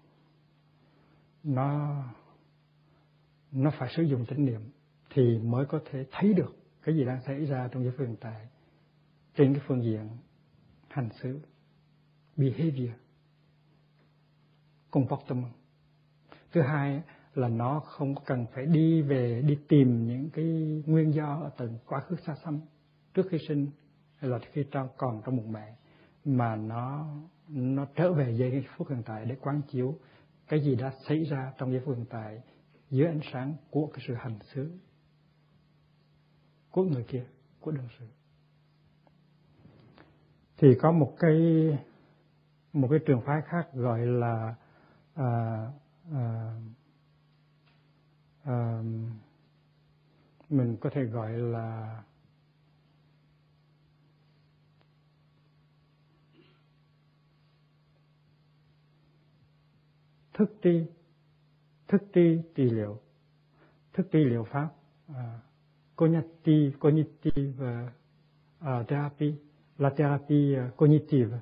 nó nó phải sử dụng chánh niệm thì mới có thể thấy được cái gì đang xảy ra trong giới hiện tại trên cái phương diện hành xử, behavior, comportement. Thứ hai là nó không cần phải đi về đi tìm những cái nguyên do ở tầng quá khứ xa xăm trước khi sinh hay là khi còn trong bụng mẹ, mà nó nó trở về giây phút hiện tại để quán chiếu cái gì đã xảy ra trong giây phút hiện tại dưới ánh sáng của cái sự hành xử của người kia, của đương sự. Thì có một cái một cái trường phái khác gọi là à, à, à, mình có thể gọi là thức tri thức tri trị liệu, thức tri liệu pháp, à, cognitive cognitive uh, therapy, la thérapie uh, cognitive.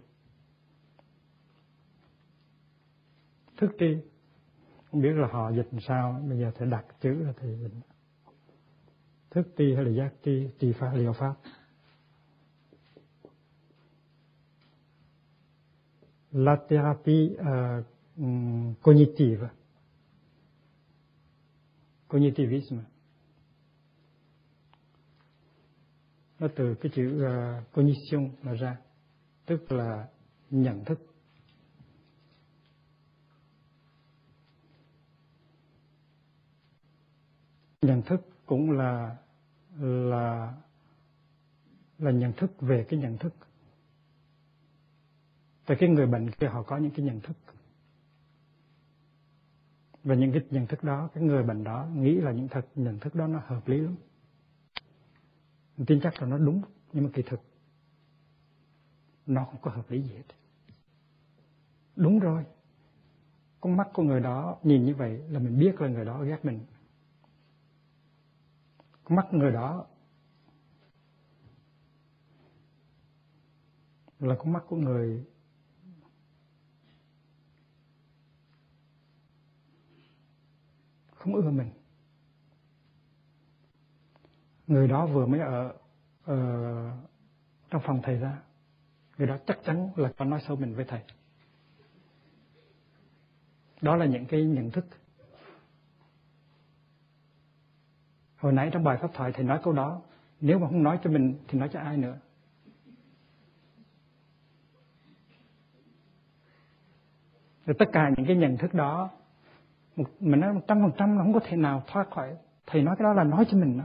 Thức tri, không biết là họ dịch làm sao, bây giờ phải đặt chữ là thì dịch. Thức tri hay là giác tri, trị pháp, liệu pháp. La thérapie uh, um, cognitive, cognitivisme. nó từ cái chữ uh, cognition mà ra, tức là nhận thức. Nhận thức cũng là là là nhận thức về cái nhận thức. Tại cái người bệnh kia họ có những cái nhận thức, và những cái nhận thức đó, cái người bệnh đó nghĩ là những thật nhận thức đó nó hợp lý lắm, mình tin chắc là nó đúng, nhưng mà kỳ thực nó không có hợp lý gì hết. Đúng rồi, con mắt của người đó nhìn như vậy là mình biết là người đó ghét mình. Con mắt người đó là con mắt của người không ưa mình. Người đó vừa mới ở, ở trong phòng thầy ra, người đó chắc chắn là có nói xấu mình với thầy. Đó là những cái nhận thức. Hồi nãy trong bài pháp thoại thầy nói câu đó, nếu mà không nói cho mình thì nói cho ai nữa? Rồi tất cả những cái nhận thức đó, mình nói một trăm phần trăm là không có thể nào thoát khỏi. Thầy nói cái đó là nói cho mình đó.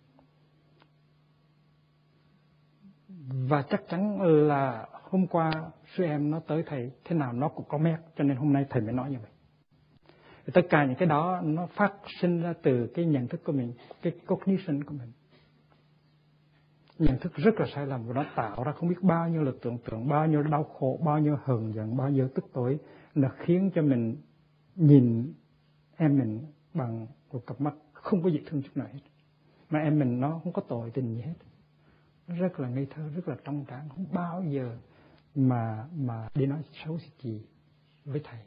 Và chắc chắn là hôm qua sư em nó tới thầy, thế nào nó cũng có mét, cho nên hôm nay thầy mới nói như vậy. Tất cả những cái đó nó phát sinh ra từ cái nhận thức của mình, cái cognition của mình. Nhận thức rất là sai lầm, và nó tạo ra không biết bao nhiêu là tưởng tượng, bao nhiêu đau khổ, bao nhiêu hờn giận, bao nhiêu tức tối. Nó khiến cho mình nhìn em mình bằng một cặp mắt không có dễ thương chút nào hết. Mà em mình nó không có tội tình gì hết. Nó rất là ngây thơ, rất là trong trắng, không bao giờ mà mà đi nói xấu gì với thầy.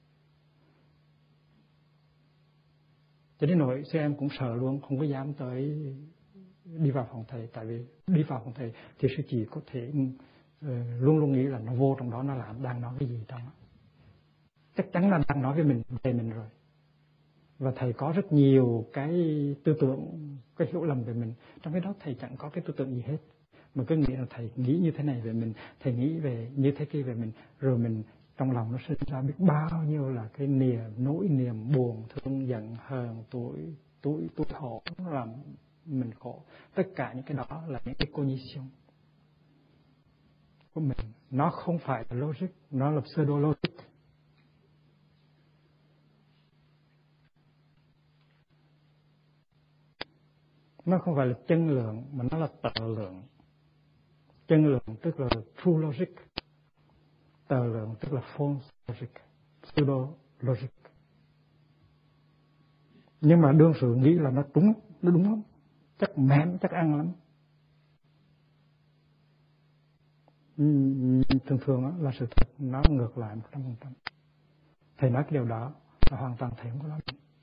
Cho đến nỗi sư em cũng sợ luôn, không có dám tới đi vào phòng thầy. Tại vì đi vào phòng thầy thì sư chị có thể uh, luôn luôn nghĩ là nó vô trong đó, nó làm đang nói cái gì trong đó. Chắc chắn là đang nói với mình, về mình rồi. Và thầy có rất nhiều cái tư tưởng, cái hiểu lầm về mình. Trong cái đó thầy chẳng có cái tư tưởng gì hết. Mà cứ nghĩ là thầy nghĩ như thế này về mình, thầy nghĩ về như thế kia về mình. Rồi mình trong lòng nó sinh ra biết bao nhiêu là cái niềm, nỗi niềm buồn, thương, giận, hờn, tuổi, tuổi, tuổi khổ, nó làm mình khổ. Tất cả những cái đó là những cái cognition của mình. Nó không phải là logic, nó là pseudo logic. Nó không phải là chân lượng, mà nó là tờ lượng. Chân lượng tức là true logic, tờ lượng tức là false logic, pseudo logic. Nhưng mà đương sự nghĩ là nó đúng, nó đúng lắm, chắc mém, chắc ăn lắm. Thường thường là sự thật nó ngược lại một trăm phần trăm. Thầy nói cái điều đó là hoàn toàn thầy không có nói.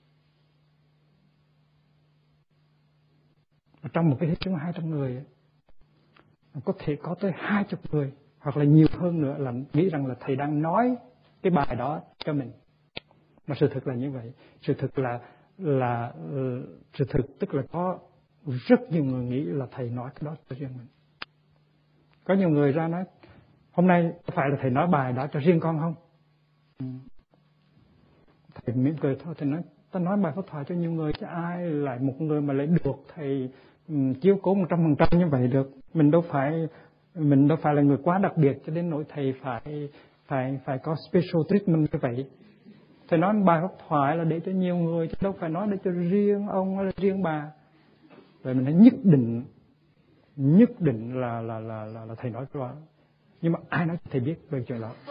Trong một cái hiến chứng hai trăm người có thể có tới hai chục người hoặc là nhiều hơn nữa là nghĩ rằng là thầy đang nói cái bài đó cho mình. Mà sự thực là như vậy. Sự thực là là sự thực tức là có rất nhiều người nghĩ là thầy nói cái đó cho riêng mình. Có nhiều người ra nói hôm nay có phải là thầy nói bài đó cho riêng con không? Ừ. Thầy mỉm cười thôi, thầy nói ta nói bài pháp thoại cho nhiều người, chứ ai lại một người mà lại được thầy um, chiếu cố một trăm phần trăm như vậy được. Mình đâu phải mình đâu phải là người quá đặc biệt cho đến nỗi thầy phải phải phải có special treatment như vậy. Thầy nói bài pháp thoại là để cho nhiều người, chứ đâu phải nói để cho riêng ông hay là riêng bà. Vậy mình phải nhất định nhất định là là là là, là thầy nói cái đó. Nhưng mà ai nói thầy biết về chuyện đó?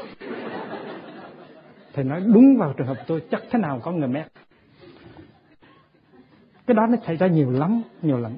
Thầy nói đúng vào trường hợp tôi chắc thế nào có người mét. Cái đó nó xảy ra nhiều lắm, nhiều lắm.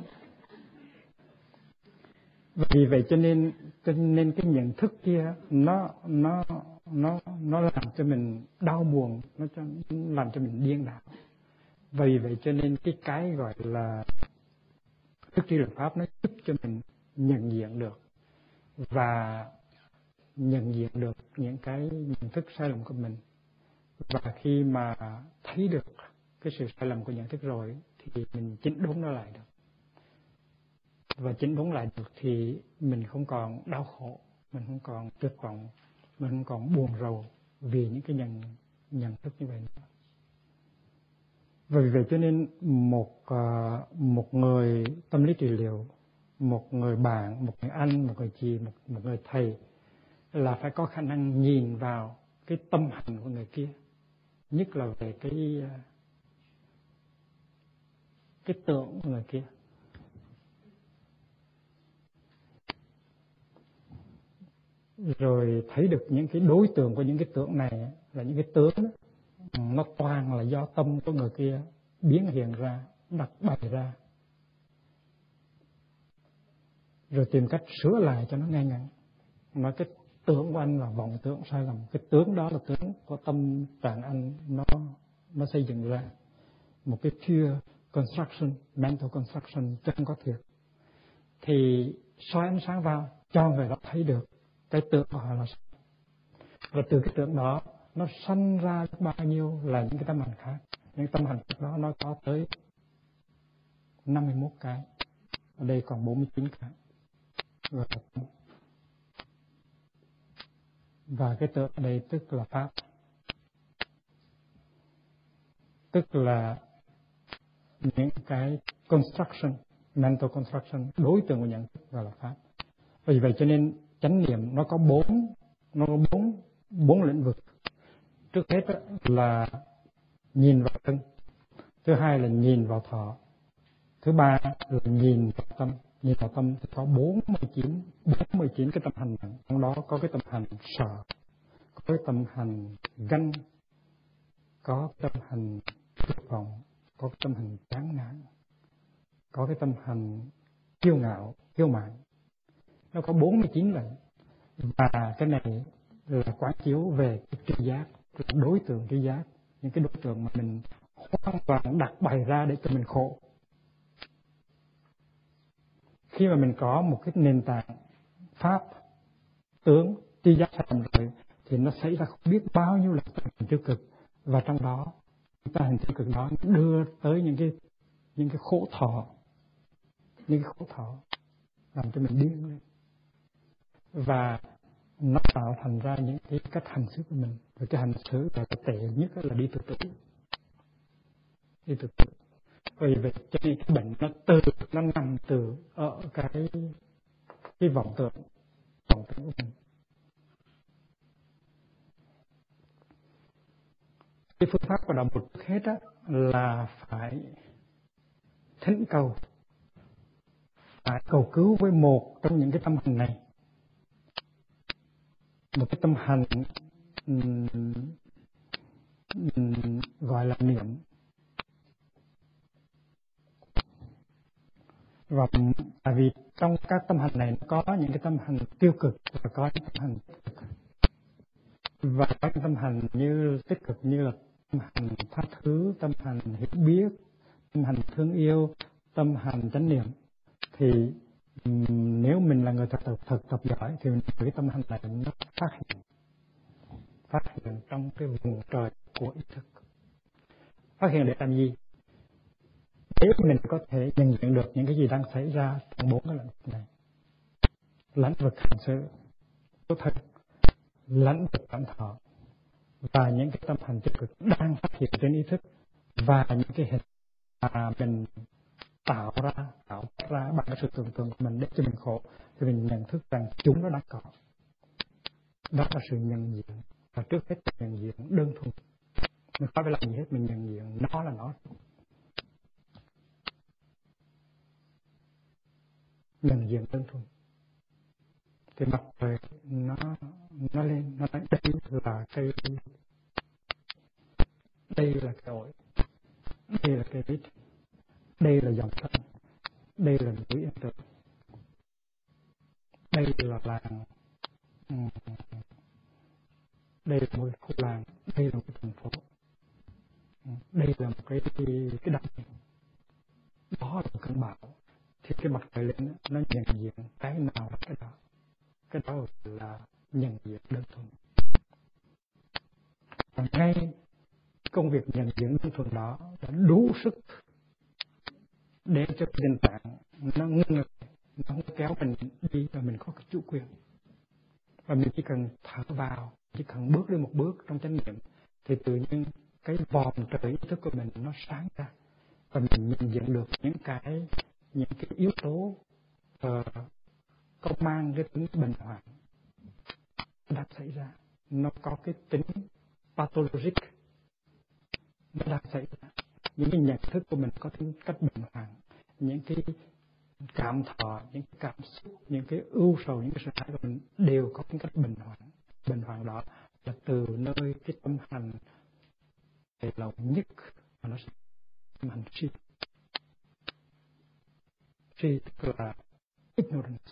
Vì vậy cho nên cho nên cái nhận thức kia nó nó nó nó làm cho mình đau buồn, nó cho, làm cho mình điên đảo. Vì vậy cho nên cái cái gọi là thức tri lực pháp nó giúp cho mình nhận diện được và nhận diện được những cái nhận thức sai lầm của mình. Và khi mà thấy được cái sự sai lầm của nhận thức rồi thì mình chỉnh đốn nó lại được. và chỉnh đốn lại được thì mình không còn đau khổ, mình không còn tuyệt vọng, mình không còn buồn rầu vì những cái nhận nhận thức như vậy nữa. Vì vậy cho nên một một người tâm lý trị liệu, một người bạn, một người anh, một người chị, một một người thầy là phải có khả năng nhìn vào cái tâm hành của người kia, nhất là về cái cái tưởng của người kia. Rồi thấy được những cái đối tượng của những cái tưởng này là những cái tướng đó, nó toàn là do tâm của người kia biến hiện ra, đặt bày ra, rồi tìm cách sửa lại cho nó ngay ngắn. Nói cái tướng của anh là vọng tưởng sai lầm, cái tướng đó là tướng của tâm trạng anh nó nó xây dựng ra một cái pure construction, mental construction chân có thiệt. Thì soi ánh sáng vào cho người đó thấy được cái tưởng của họ là sao. Và từ cái tưởng đó nó sanh ra bao nhiêu là những cái tâm hành khác. Những tâm hành khác đó nó có tới năm mươi mốt cái. Ở đây còn bốn mươi chín cái. Và, và cái tưởng ở đây tức là pháp. Tức là những cái construction, mental construction, đối tượng của nhận thức gọi là pháp. Vì vậy cho nên chánh niệm nó có bốn, nó có bốn, bốn lĩnh vực. Trước hết là nhìn vào thân, thứ hai là nhìn vào thọ, thứ ba là nhìn vào tâm. Nhìn vào tâm thì có bốn mươi chín, bốn mươi chín cái tâm hành nặng, trong đó có cái tâm hành sợ, có cái tâm hành ganh, có cái tâm hành tuyệt vọng, có cái tâm hành chán nản, có cái tâm hành kiêu ngạo, kiêu mạn. Nó có bốn mươi chín lần. Và cái này là quán chiếu về cái tri giác, đối tượng tri giác, những cái đối tượng mà mình hoàn toàn đặt bày ra để cho mình khổ. Khi mà mình có một cái nền tảng pháp, tướng, tri giác sai lầm rồi thì nó xảy ra không biết bao nhiêu là tình hình tiêu cực, và trong đó tình hình tiêu cực đó đưa tới những cái những cái khổ thọ, những cái khổ thọ làm cho mình điên lên, và nó tạo thành ra những cái cách hành xử của mình. Và cái hành xử là cái tệ nhất là đi tự tử, đi tự tử. Vì vậy cho nên cái bệnh nó từ nó nằm từ ở cái cái vọng tưởng, vọng tưởng của mình. Cái phương pháp của đạo Phật trước hết á là phải thỉnh cầu, phải cầu cứu với một trong những cái tâm hành này, một cái tâm hành um, um, gọi là niệm. Và tại vì trong các tâm hành này nó có những cái tâm hành tiêu cực và có những tâm hành tích cực. Và có những tâm hành như tích cực như là tâm hành tha thứ, tâm hành hiểu biết, tâm hành thương yêu, tâm hành chánh niệm. Thì um, nếu mình là người thực tập, thực tập giỏi thì mình cái tâm hành này nó phát hiện, phát hiện trong cái vùng trời của ý thức. Phát hiện để làm gì? Để mình có thể nhận diện được những cái gì đang xảy ra trong bốn cái lĩnh vực này: lĩnh vực hành xử, của thân, lĩnh vực cảm thọ, và những cái tâm hành tích cực đang phát hiện trên ý thức, và những cái hình mà mình tạo ra, tạo ra bằng cái sự tưởng tượng của mình để cho mình khổ, thì mình nhận thức rằng chúng nó đã có. Đó là sự nhận diện. Và trước hết nhận diện đơn thuần, mình không phải làm gì hết, mình nhận diện nó là nó. Nhận diện đơn thuần. Thì mặt trời nó nó lên, nó nói đây là cây, đây là cái ổi, đây là cây vít, đây là dòng sông, đây là núi Yên Tử, đây là làng, đây là một khu làng, đây là một cái thành phố, đây là một cái cái, cái đất. Đó là một cơn bão. Thì cái mặt trời lên nó nhận diện cái nào là cái đó. Cái đó là nhận diện đơn thuần. Và ngay công việc nhận diện đơn thuần đó đã đủ sức để cho cái nền tảng nó ngưng lại, nó không kéo mình đi, và mình có cái chủ quyền. Và mình chỉ cần thở vào, chỉ cần bước đi một bước trong chánh niệm, thì tự nhiên cái vòm trời ý thức của mình nó sáng ra, và mình nhìn nhận được những cái những cái yếu tố uh, có mang cái tính bình hoạn đang xảy ra. Nó có cái tính pathologic, nó đang xảy ra. Những cái nhận thức của mình có tính cách bình hoạn, những cái cảm thọ, những cái cảm xúc, những cái ưu sầu, những cái sợ hãi của mình đều có tính cách bình hoạn. Bình hoạn đó là từ nơi cái tâm hành về lòng nhất, mà nó sẽ tâm hành si. Si tức là ignorance.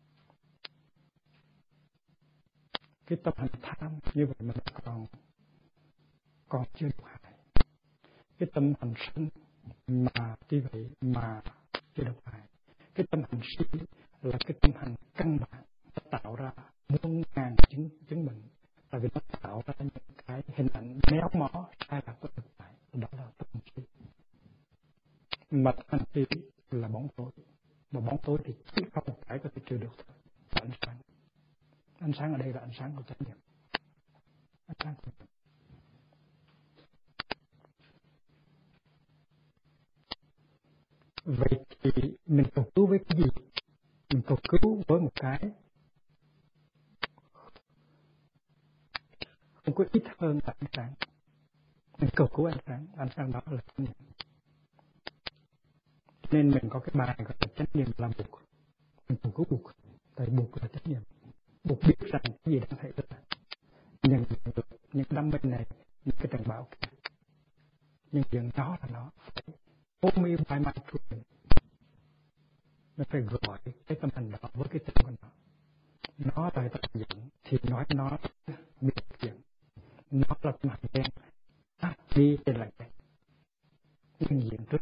Cái tâm hành tham như vậy mà nó còn còn chưa đủ hại. Cái tâm hành sân mà tuy vậy mà chưa đủ hại. Cái tâm hành si là cái tâm hành căn bản, nó tạo ra muôn ngàn chứng chứng bệnh, tại vì nó tạo ra những cái hình ảnh méo mó sai lạc của thực tại. Đó là tâm hành si. Mà tâm hành si là bóng tối, mà bóng tối thì chỉ có một cái có thể trừ được thôi, là ánh sáng. Ánh sáng ở đây là ánh sáng của chánh niệm. Ánh sáng của niệm. Vậy thì mình cầu cứu với cái gì? Mình cầu cứu với một cái không có ít hơn là ánh sáng. Mình cầu cứu ánh sáng, ánh sáng đó là chánh niệm. Nên mình có cái bài gọi là chánh niệm làm buộc. Mình cầu cứu buộc, tại buộc là chánh niệm. Buộc biết rằng cái gì đang xảy ra, nhận được những đam mê này, những cái trần bão kia. Nhưng chuyện đó là nó phải hold me by my truth. Nó phải gọi cái tâm hành đó với cái tâm của nó. Nó là tâm hành dẫn thì nói nó biết chuyện. Nó là tâm hành đen, ác đi trên lại đen. Nhưng diện trước.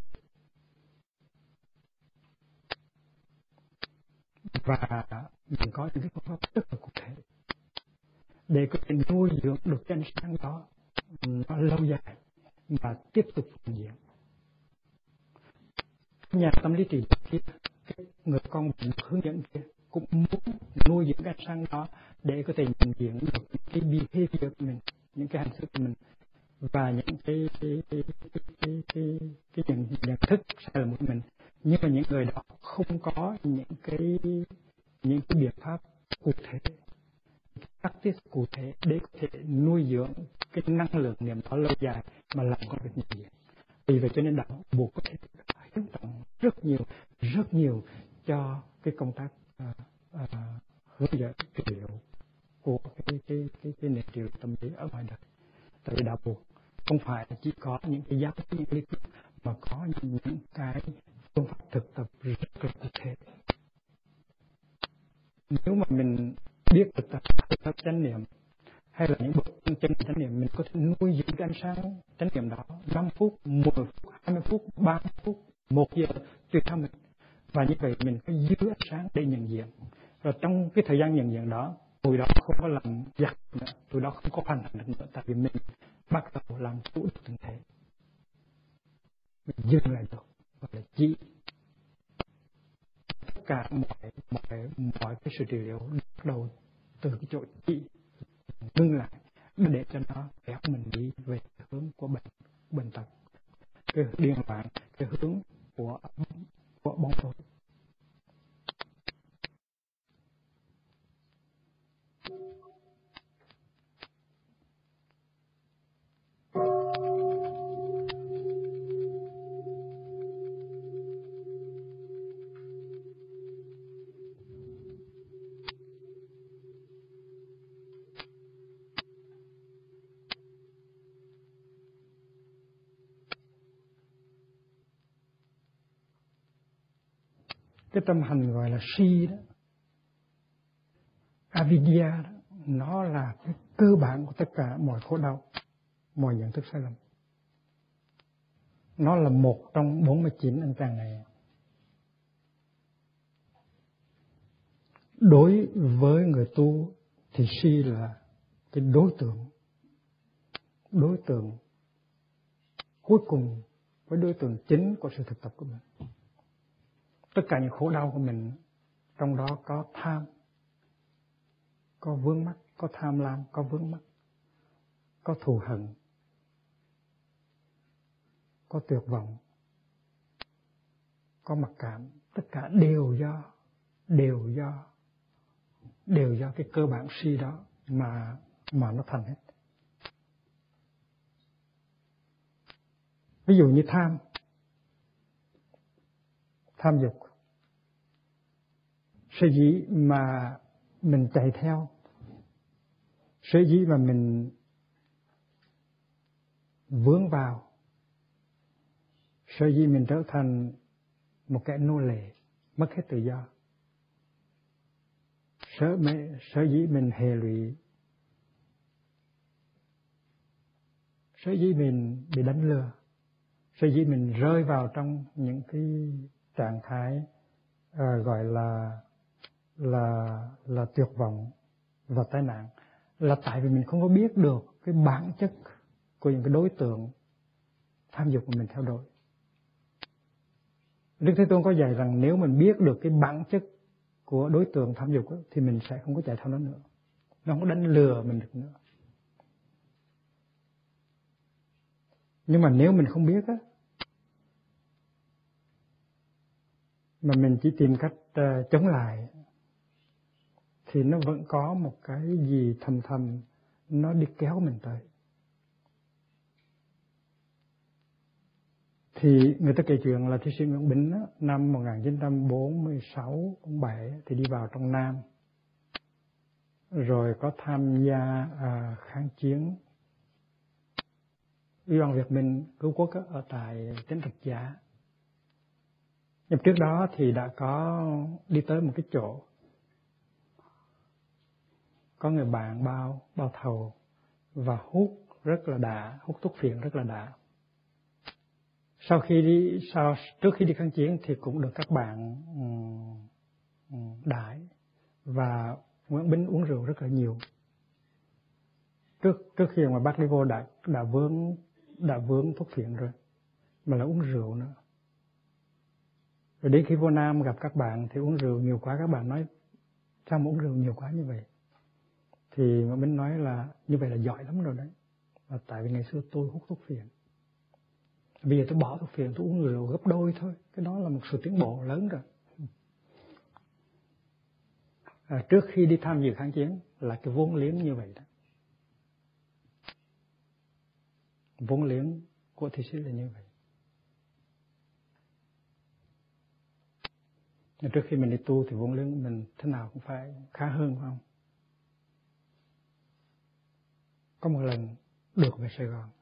Và mình có những cái phương pháp rất là cụ thể để có thể nuôi dưỡng được cái ánh sáng đó nó lâu dài và tiếp tục hiện diện. Nhà tâm lý trị kia, cái người con mình hướng dẫn kia cũng muốn nuôi dưỡng cái ánh sáng đó để có thể nhận diện được cái behavior của mình, những cái hành xử của mình, và những cái cái cái cái cái, cái, cái nhận, nhận thức sai lầm của mình. Nhưng mà những người đó không có những cái những cái biện pháp cụ thể, practice cụ thể để có thể nuôi dưỡng cái năng lượng niệm đó lâu dài mà làm con việc nhận diện. Vì vậy cho nên đạo buộc có thể hướng dẫn rất nhiều rất nhiều cho cái công tác à, à, hướng dẫn trị liệu của cái cái cái cái nền trị liệu tâm lý ở ngoài đời. Tại vì đạo buộc không phải chỉ có những cái giáo lý, những cái lý thuyết, mà có những, những cái phương pháp thực tập rất là cụ thể. Nếu mà mình biết thực tập thực tập chánh niệm hay là những bậc chân chánh niệm, mình có thể nuôi dưỡng cái ánh sáng chánh niệm đó năm phút, mười phút, hai mươi phút, ba mươi phút, một giờ tùy theo mình. Và như vậy mình có giữ ánh sáng để nhận diện. Và trong cái thời gian nhận diện đó, tụi đó không có làm giặc nữa, tụi đó không có hoàn thành được nữa, tại vì mình bắt đầu làm chủ được tình thế. Mình dừng lại được, gọi là chỉ. Tất cả mọi mọi mọi cái sự trị liệu bắt đầu từ cái chỗ chỉ, ngưng lại để cho nó kéo mình đi về hướng của bệnh bệnh tật, cái điên loạn, cái hướng của của bóng tối. Cái tâm hành gọi là si đó, avidya đó, nó là cái cơ bản của tất cả mọi khổ đau, mọi nhận thức sai lầm. Nó là một trong bốn mươi chín anh chàng này. Đối với người tu thì si là cái đối tượng, đối tượng cuối cùng, với đối tượng chính của sự thực tập của mình. Tất cả những khổ đau của mình trong đó có tham, có vướng mắc, có tham lam, có vướng mắc, có thù hận, có tuyệt vọng, có mặc cảm, tất cả đều do đều do đều do cái cơ bản si đó mà mà nó thành hết. Ví dụ như tham, tham dục, sở dĩ mà mình chạy theo, sở dĩ mà mình vướng vào, sở dĩ mình trở thành một kẻ nô lệ, mất hết tự do, sở, sở dĩ mình hệ lụy, sở dĩ mình bị đánh lừa, sở dĩ mình rơi vào trong những cái trạng thái à, gọi là là là tuyệt vọng và tai nạn, là tại vì mình không có biết được cái bản chất của những cái đối tượng tham dục mà mình theo đuổi. Đức Thế Tôn có dạy rằng nếu mình biết được cái bản chất của đối tượng tham dục thì mình sẽ không có chạy theo nó nữa, nó không có đánh lừa mình được nữa. Nhưng mà nếu mình không biết á, mà mình chỉ tìm cách uh, chống lại, thì nó vẫn có một cái gì thầm thầm nó đi kéo mình tới. Thì người ta kể chuyện là thi sĩ Nguyễn Bính á, năm một nghìn chín trăm bốn mươi sáu bốn mươi bảy thì đi vào trong Nam, rồi có tham gia à, kháng chiến Ủy ban Việt Minh cứu quốc á, ở tại tỉnh Rạch Giá. Nhưng trước đó thì đã có đi tới một cái chỗ có người bạn bao bao thầu và hút rất là đã, hút thuốc phiện rất là đã. Sau khi đi sau trước khi đi kháng chiến thì cũng được các bạn um, um, đãi, và Nguyễn Bính uống rượu rất là nhiều. Trước trước khi mà bác đi vô đã đã vướng đã vướng thuốc phiện rồi, mà là uống rượu nữa. Rồi đến khi vô Nam gặp các bạn thì uống rượu nhiều quá, các bạn nói sao mà uống rượu nhiều quá như vậy? Thì Nguyễn Bính nói là như vậy là giỏi lắm rồi đấy. Và tại vì ngày xưa tôi hút thuốc phiện, bây giờ tôi bỏ thuốc phiện, tôi uống rượu gấp đôi thôi. Cái đó là một sự tiến bộ lớn rồi. À, trước khi đi tham dự kháng chiến là cái vốn liếng như vậy đó. Vốn liếng của thi sĩ là như vậy. Nhưng trước khi mình đi tu thì vốn liếng mình thế nào cũng phải khá hơn, phải không? Có một lần được về Sài Gòn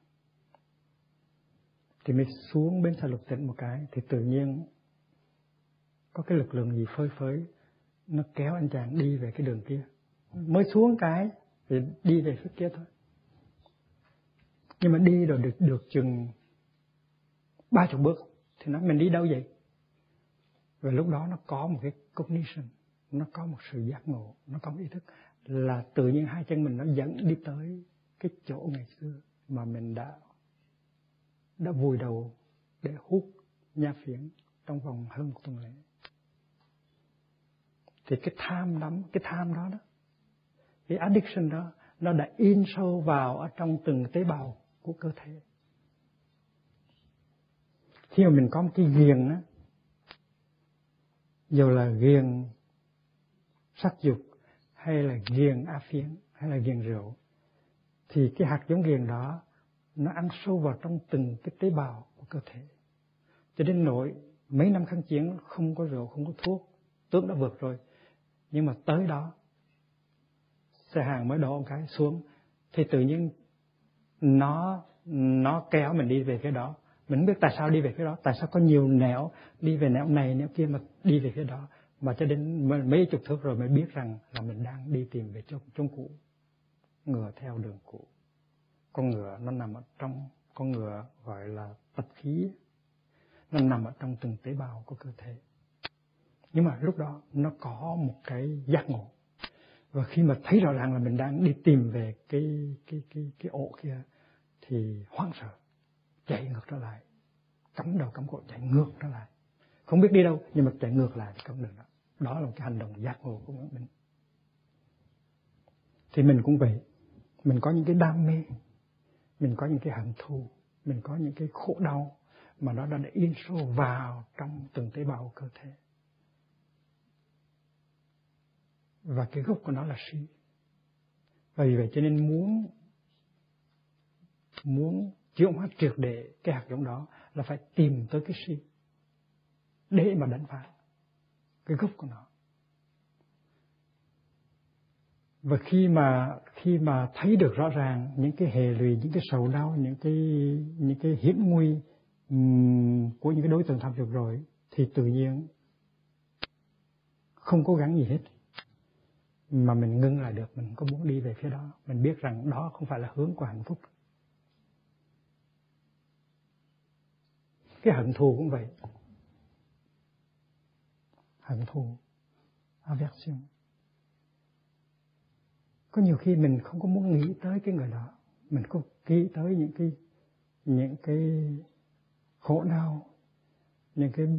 thì mới xuống bến xe Lục Tỉnh một cái, thì tự nhiên có cái lực lượng gì phơi phới nó kéo anh chàng đi về cái đường kia. Mới xuống cái thì đi về phía kia thôi. Nhưng mà đi rồi được được chừng ba chục bước thì nói mình đi đâu vậy? Và lúc đó nó có một cái cognition, nó có một sự giác ngộ, nó có một ý thức là tự nhiên hai chân mình nó dẫn đi tới cái chỗ ngày xưa mà mình đã đã vùi đầu để hút nha phiến trong vòng hơn một tuần lễ. Thì cái tham đó, cái tham đó đó, cái addiction đó, nó đã in sâu vào ở trong từng tế bào của cơ thể. Khi mà mình có một cái ghiền á, dù là ghiền sắc dục hay là ghiền á phiến hay là ghiền rượu, thì cái hạt giống ghiền đó nó ăn sâu vào trong từng cái tế bào của cơ thể. Cho đến nỗi mấy năm kháng chiến không có rượu, không có thuốc, tướng đã vượt rồi. Nhưng mà tới đó, xe hàng mới đổ một cái xuống, thì tự nhiên nó nó kéo mình đi về cái đó. Mình không biết tại sao đi về cái đó, tại sao có nhiều nẻo đi về nẻo này nẻo kia mà đi về cái đó, mà cho đến mấy chục thước rồi mới biết rằng là mình đang đi tìm về chốn chốn cũ, ngựa theo đường cũ. Con ngựa nó nằm ở trong, con ngựa gọi là tập khí, nó nằm ở trong từng tế bào của cơ thể. Nhưng mà lúc đó nó có một cái giác ngộ, và khi mà thấy rõ ràng là mình đang đi tìm về cái cái cái cái ổ kia thì hoảng sợ, chạy ngược trở lại, cắm đầu cắm cổ chạy ngược trở lại, không biết đi đâu nhưng mà chạy ngược lại cái con đường đó. Đó là một cái hành động giác ngộ của mình. Thì mình cũng vậy. Mình có những cái đam mê, mình có những cái hận thù, mình có những cái khổ đau mà nó đã in sâu vào trong từng tế bào cơ thể. Và cái gốc của nó là si. Và vì vậy cho nên muốn muốn chuyển hóa triệt để cái hạt giống đó là phải tìm tới cái si để mà đánh phá cái gốc của nó. Và khi mà khi mà thấy được rõ ràng những cái hệ lụy, những cái sầu đau, những cái những cái hiểm nguy um, của những cái đối tượng tham dục rồi, thì tự nhiên không cố gắng gì hết mà mình ngưng lại được, mình không có muốn đi về phía đó. Mình biết rằng đó không phải là hướng của hạnh phúc. Cái hận thù cũng vậy. Hận thù, aversion. Có nhiều khi mình không có muốn nghĩ tới cái người đó, mình không nghĩ tới những cái những cái khổ đau, những cái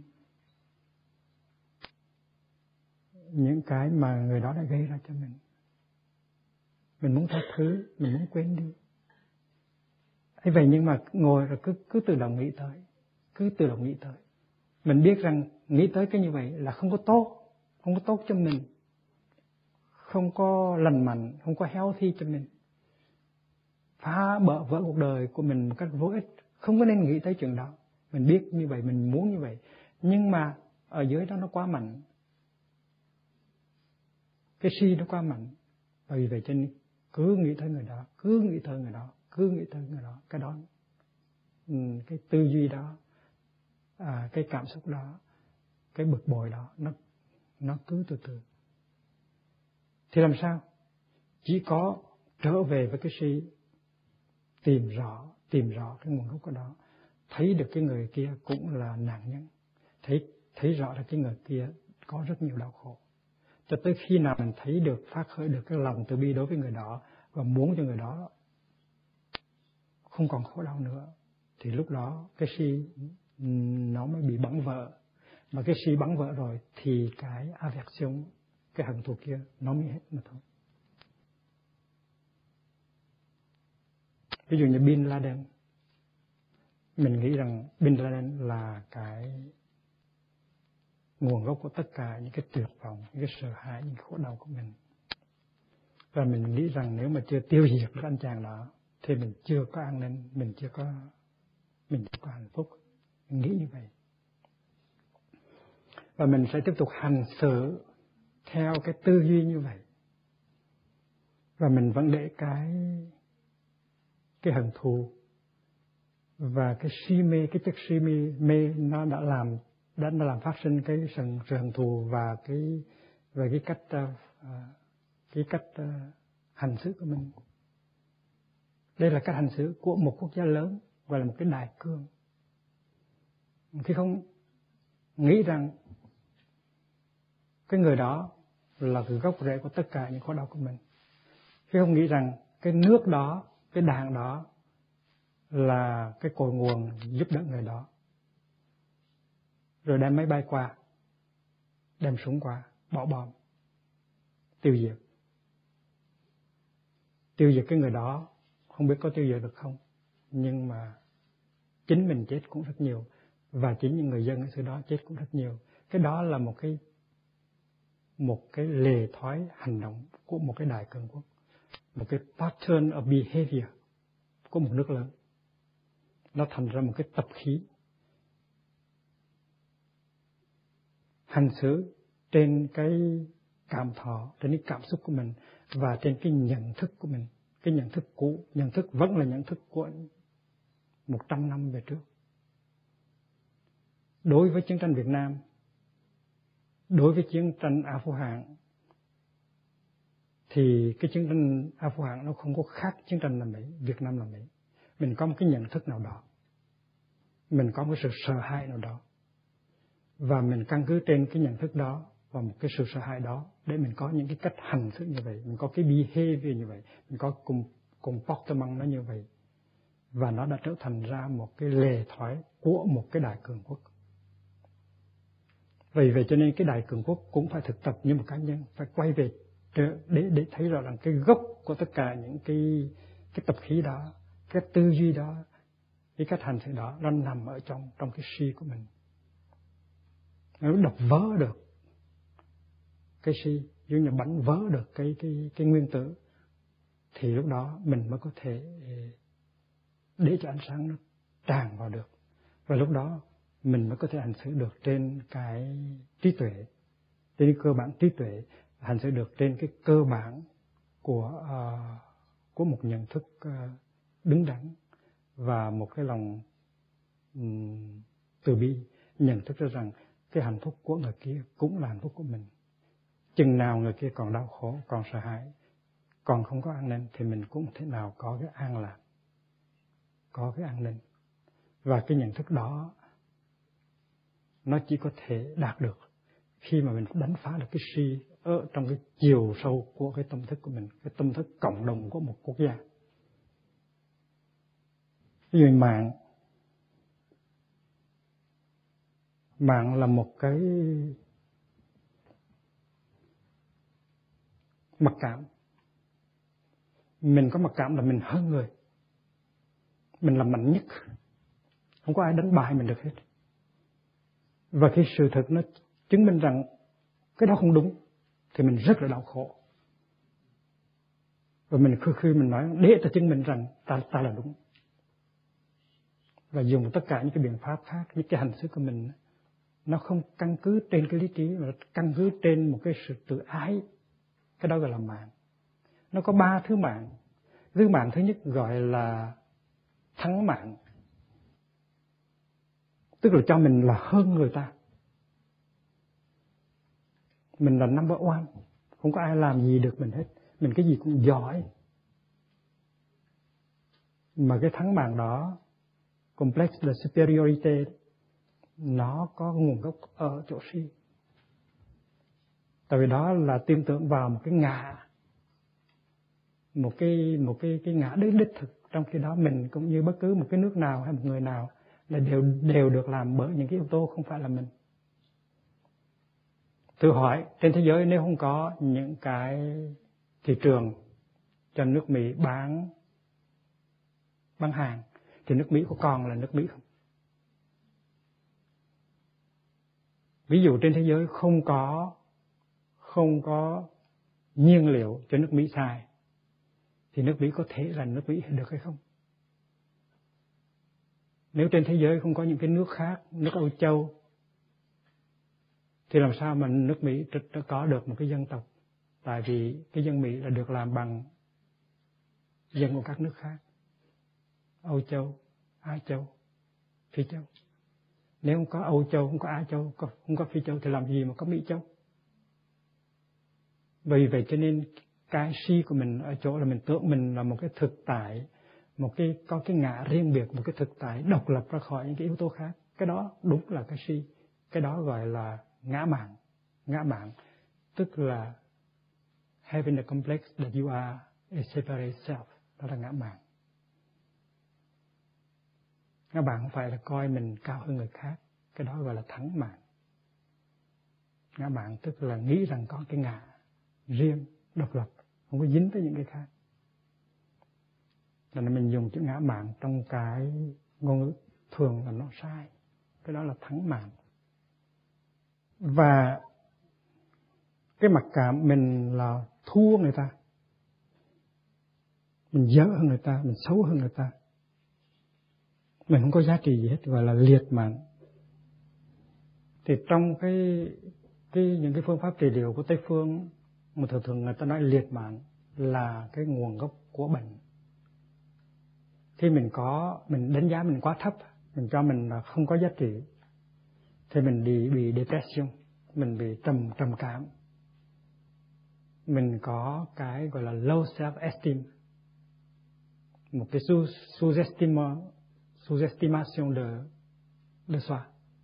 những cái mà người đó đã gây ra cho mình. Mình muốn tha thứ, mình muốn quên đi. Thế vậy nhưng mà ngồi rồi cứ cứ tự động nghĩ tới, cứ tự động nghĩ tới. Mình biết rằng nghĩ tới cái như vậy là không có tốt, không có tốt cho mình, không có lành mạnh, không có healthy cho mình, phá bỡ vỡ cuộc đời của mình một cách vô ích. Không có nên nghĩ tới chuyện đó. Mình biết như vậy, mình muốn như vậy, nhưng mà ở dưới đó nó quá mạnh, cái si nó quá mạnh. Và vì vậy cho nên cứ nghĩ tới người đó, cứ nghĩ tới người đó, cứ nghĩ tới người đó, cái đó, cái tư duy đó, à, cái cảm xúc đó, cái bực bội đó, nó nó cứ từ từ. Thì làm sao? Chỉ có trở về với cái si, tìm rõ, tìm rõ cái nguồn gốc của đó, thấy được cái người kia cũng là nạn nhân, thấy thấy rõ là cái người kia có rất nhiều đau khổ. Cho tới khi nào mình thấy được, phát khởi được cái lòng từ bi đối với người đó và muốn cho người đó không còn khổ đau nữa, thì lúc đó cái si nó mới bị bắn vỡ. Mà cái si bắn vỡ rồi thì cái aversion, cái hận thù kia nó mới hết mà thôi. Ví dụ như Bin Laden, mình nghĩ rằng Bin Laden là cái nguồn gốc của tất cả những cái tuyệt vọng, những cái sợ hãi, những cái khổ đau của mình. Và mình nghĩ rằng nếu mà chưa tiêu diệt được anh chàng đó thì mình chưa có an ninh, mình chưa có mình chưa có hạnh phúc. Mình nghĩ như vậy. Và mình sẽ tiếp tục hành xử theo cái tư duy như vậy. Và mình vẫn để cái cái hận thù và cái si mê, cái chất si mê, mê nó đã làm đã làm phát sinh cái sự, sự hận thù và cái về cái cách uh, cái cách uh, hành xử của mình. Đây là cách hành xử của một quốc gia lớn, gọi là một cái đại cương. Khi không nghĩ rằng cái người đó là cái gốc rễ của tất cả những khổ đau của mình, khi không nghĩ rằng cái nước đó, cái đảng đó là cái cội nguồn giúp đỡ người đó, rồi đem máy bay qua, đem súng qua, bỏ bom, tiêu diệt. Tiêu diệt cái người đó, không biết có tiêu diệt được không, nhưng mà chính mình chết cũng rất nhiều, và chính những người dân ở xứ đó chết cũng rất nhiều. Cái đó là một cái một cái lề thói hành động của một cái đại cường quốc, một cái pattern of behavior của một nước lớn. Nó thành ra một cái tập khí hành xử trên cái cảm thọ, trên cái cảm xúc của mình và trên cái nhận thức của mình. Cái nhận thức cũ, nhận thức vẫn là nhận thức của một trăm năm về trước. Đối với chiến tranh Việt Nam, đối với chiến tranh A Phú Hạng, thì cái chiến tranh A Phú Hạng nó không có khác chiến tranh là Mỹ, Việt Nam là Mỹ. Mình có một cái nhận thức nào đó, mình có một sự sợ hãi nào đó, và mình căn cứ trên cái nhận thức đó và một cái sự sợ hãi đó để mình có những cái cách hành xử như vậy, mình có cái behavior như vậy, mình có cùng cùng comportement nó như vậy, và nó đã trở thành ra một cái lề thói của một cái đại cường quốc. Vì vậy cho nên cái Đại Cường Quốc cũng phải thực tập như một cá nhân, phải quay về để để thấy rõ rằng cái gốc của tất cả những cái cái tập khí đó, cái tư duy đó, cái cách hành xử đó, nó nằm ở trong trong cái si của mình. Nếu đập vỡ được cái si, giống như bánh vỡ được cái cái cái nguyên tử, thì lúc đó mình mới có thể để cho ánh sáng nó tràn vào được, và lúc đó mình mới có thể hành xử được trên cái trí tuệ, trên cơ bản trí tuệ, hành xử được trên cái cơ bản của uh, của một nhận thức uh, đứng đắn và một cái lòng um, từ bi, nhận thức ra rằng cái hạnh phúc của người kia cũng là hạnh phúc của mình. Chừng nào người kia còn đau khổ, còn sợ hãi, còn không có an ninh, thì mình cũng thể nào có cái an lạc, có cái an ninh. Và cái nhận thức đó nó chỉ có thể đạt được khi mà mình đánh phá được cái si ở trong cái chiều sâu của cái tâm thức của mình, cái tâm thức cộng đồng của một quốc gia. Ví dụ mạng, mạng là một cái mặc cảm. Mình có mặc cảm là mình hơn người, mình là mạnh nhất, không có ai đánh bại mình được hết. Và khi sự thực nó chứng minh rằng cái đó không đúng, thì mình rất là đau khổ. Và mình khư khư mình nói để ta chứng minh rằng ta, ta là đúng. Và dùng tất cả những cái biện pháp khác, những cái hành xử của mình, nó không căn cứ trên cái lý trí, mà căn cứ trên một cái sự tự ái. Cái đó gọi là mạng. Nó có ba thứ mạng. Thứ mạng thứ nhất gọi là thắng mạng, tức là cho mình là hơn người ta. Mình là number one, không có ai làm gì được mình hết, mình cái gì cũng giỏi. Mà cái thắng mạng đó, complex de superiorité, nó có nguồn gốc ở chỗ si. Tại vì đó là tin tưởng vào một cái ngã, một cái một cái cái ngã đích đích thực. Trong khi đó mình cũng như bất cứ một cái nước nào hay một người nào là đều đều được làm bởi những cái yếu tố không phải là mình. Thử hỏi trên thế giới nếu không có những cái thị trường cho nước Mỹ bán bán hàng, thì nước Mỹ có còn là nước Mỹ không? Ví dụ trên thế giới không có không có nhiên liệu cho nước Mỹ xài, thì nước Mỹ có thể là nước Mỹ được hay không? Nếu trên thế giới không có những cái nước khác, nước Âu Châu, thì làm sao mà nước Mỹ có được một cái dân tộc? Tại vì cái dân Mỹ là được làm bằng dân của các nước khác, Âu Châu, Á Châu, Phi Châu. Nếu không có Âu Châu, không có Á Châu, không có Phi Châu thì làm gì mà có Mỹ Châu? Vì vậy cho nên cái si của mình ở chỗ là mình tưởng mình là một cái thực tại, một cái có cái ngã riêng biệt, một cái thực tại độc lập ra khỏi những cái yếu tố khác. Cái đó đúng là cái si. Cái đó gọi là ngã mạn. Ngã mạn tức là having a complex that you are a separate self. Đó là ngã mạn. Ngã mạn không phải là coi mình cao hơn người khác. Cái đó gọi là thắng mạn. Ngã mạn tức là nghĩ rằng có cái ngã riêng, độc lập, không có dính tới những cái khác. Cho nên mình dùng chữ ngã mạn trong cái ngôn ngữ thường là nó sai. Cái đó là thắng mạn. Và cái mặc cảm mình là thua người ta, mình dở hơn người ta, mình xấu hơn người ta, mình không có giá trị gì hết, gọi là liệt mạng. Thì trong cái cái những cái phương pháp trị liệu của Tây phương, mà thường thường người ta nói liệt mạng là cái nguồn gốc của bệnh. Khi mình có mình đánh giá mình quá thấp, mình cho mình là không có giá trị, thì mình bị bị depression, mình bị trầm trầm cảm, mình có cái gọi là low self esteem, một cái sous-estimation sous-estimation de de soi.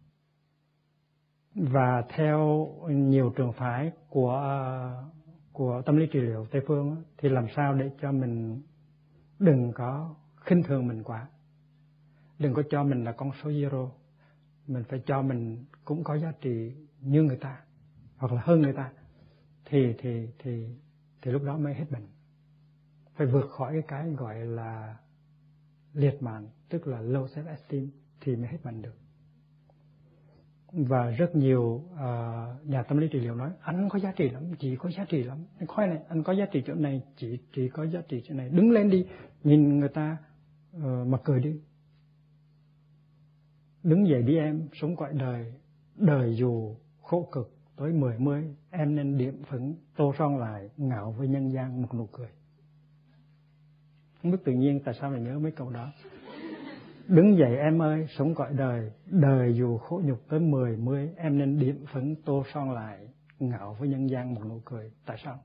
Và theo nhiều trường phái của của tâm lý trị liệu Tây phương thì làm sao để cho mình đừng có khinh thường mình quá, đừng có cho mình là con số zero, mình phải cho mình cũng có giá trị như người ta hoặc là hơn người ta thì thì thì thì lúc đó mới hết bệnh. Phải vượt khỏi cái cái gọi là liệt mạng, tức là low self esteem thì mới hết bệnh được. Và rất nhiều uh, nhà tâm lý trị liệu nói anh có giá trị lắm, chị có giá trị lắm, anh khoai này, anh có giá trị chỗ này, chị chị có giá trị chỗ này, đứng lên đi, nhìn người ta uh, mà cười đi, đứng dậy đi em, sống cõi đời, đời dù khổ cực tới mười mươi, em nên điểm phấn tô son lại, ngạo với nhân gian một nụ cười. Không biết tự nhiên tại sao lại nhớ mấy câu đó. Đứng dậy em ơi, sống cõi đời, đời dù khổ nhục tới mười mươi, em nên điểm phấn tô son lại, ngạo với nhân gian một nụ cười. Tại sao?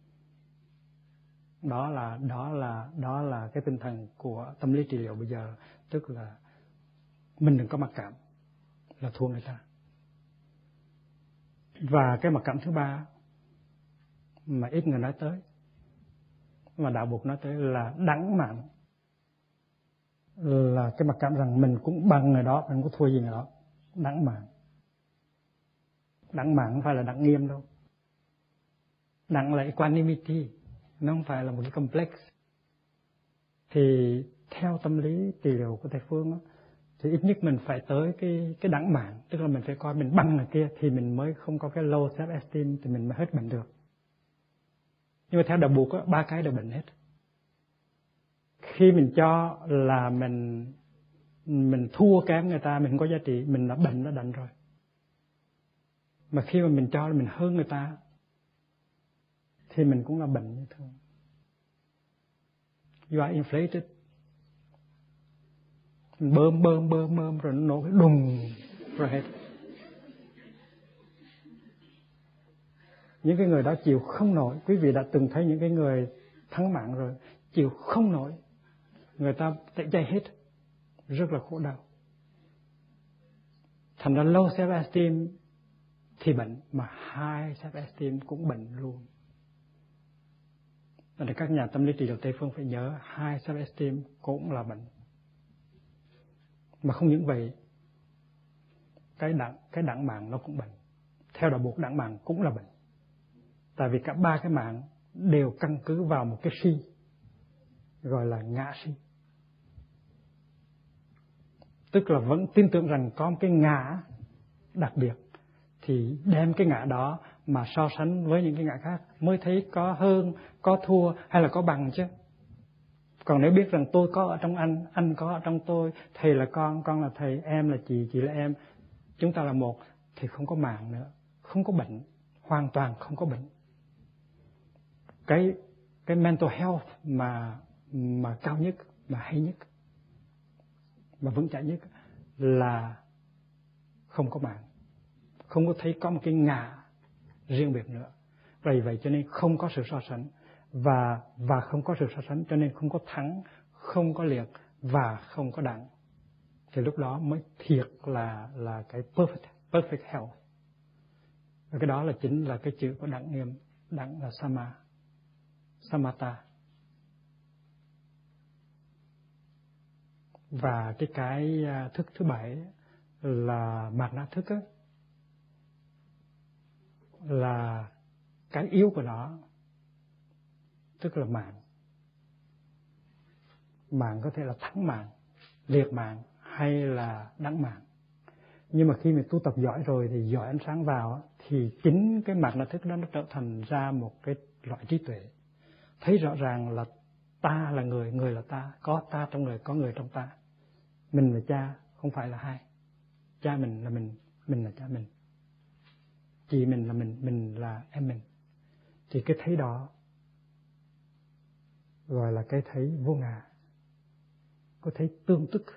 Đó là đó là đó là cái tinh thần của tâm lý trị liệu bây giờ, tức là mình đừng có mặc cảm là thua người ta. Và cái mặc cảm thứ ba mà ít người nói tới, mà đạo Phật nói tới là đẳng mạng, là cái mặc cảm rằng mình cũng bằng người đó, mình cũng thua gì người đó. Đẳng mạng. Đẳng mạng không phải là đẳng nghiêm đâu. Đẳng là equanimity, nó không phải là một cái complex. Thì theo tâm lý trị liệu của Thầy Phương đó, thì ít nhất mình phải tới cái cái đẳng mạng, tức là mình phải coi mình bằng người kia thì mình mới không có cái low self esteem, thì mình mới hết bệnh được. Nhưng mà theo đạo Phật á, ba cái đều bệnh hết. Khi mình cho là mình mình thua kém người ta, mình không có giá trị, mình đã bệnh đã đành rồi. Mà khi mà mình cho là mình hơn người ta thì mình cũng là bệnh như thường. You are inflated. Mình bơm bơm bơm bơm rồi nó nổ cái đùng rồi hết. Những cái người đó chịu không nổi. Quý vị đã từng thấy những cái người thắng mạng rồi, chịu không nổi, người ta tẩy chay hết, rất là khổ đau. Thành ra low self esteem thì bệnh, mà high self esteem cũng bệnh luôn. Và các nhà tâm lý trị liệu Tây phương phải nhớ high self esteem cũng là bệnh. Mà không những vậy, cái đẳng cái đẳng mạng nó cũng bệnh. Theo đạo Phật, đẳng mạng cũng là bệnh. Tại vì cả ba cái mạng đều căn cứ vào một cái si, gọi là ngã si. Tức là vẫn tin tưởng rằng có một cái ngã đặc biệt, thì đem cái ngã đó mà so sánh với những cái ngã khác mới thấy có hơn, có thua hay là có bằng chứ. Còn nếu biết rằng tôi có ở trong anh, anh có ở trong tôi, thầy là con, con là thầy, em là chị, chị là em, chúng ta là một, thì không có mạng nữa, không có bệnh, hoàn toàn không có bệnh. Cái cái mental health mà mà cao nhất, mà hay nhất, mà vững chãi nhất là không có mạng, không có thấy có một cái ngã riêng biệt nữa. Vì vậy cho nên không có sự so sánh, và và không có sự so sánh cho nên không có thắng, không có liệt và không có đẳng. Thì lúc đó mới thiệt là là cái perfect perfect health. Và cái đó là chính là cái chữ của đẳng nghiêm, đẳng là sama, samatha. Và cái cái thức thứ bảy là mạt na thức á, là cái yếu của nó, tức là mạng. Mạng có thể là thắng mạng, liệt mạng hay là đắng mạng. Nhưng mà khi mình tu tập giỏi rồi thì giỏi ánh sáng vào thì chính cái mạt na thức đó nó trở thành ra một cái loại trí tuệ. Thấy rõ ràng là ta là người, người là ta, có ta trong người, có người trong ta. Mình là cha, không phải là hai. Cha mình là mình, mình là cha mình. Chị mình là mình, mình là em mình. Thì cái thấy đó gọi là cái thấy vô ngã, có thấy tương tức.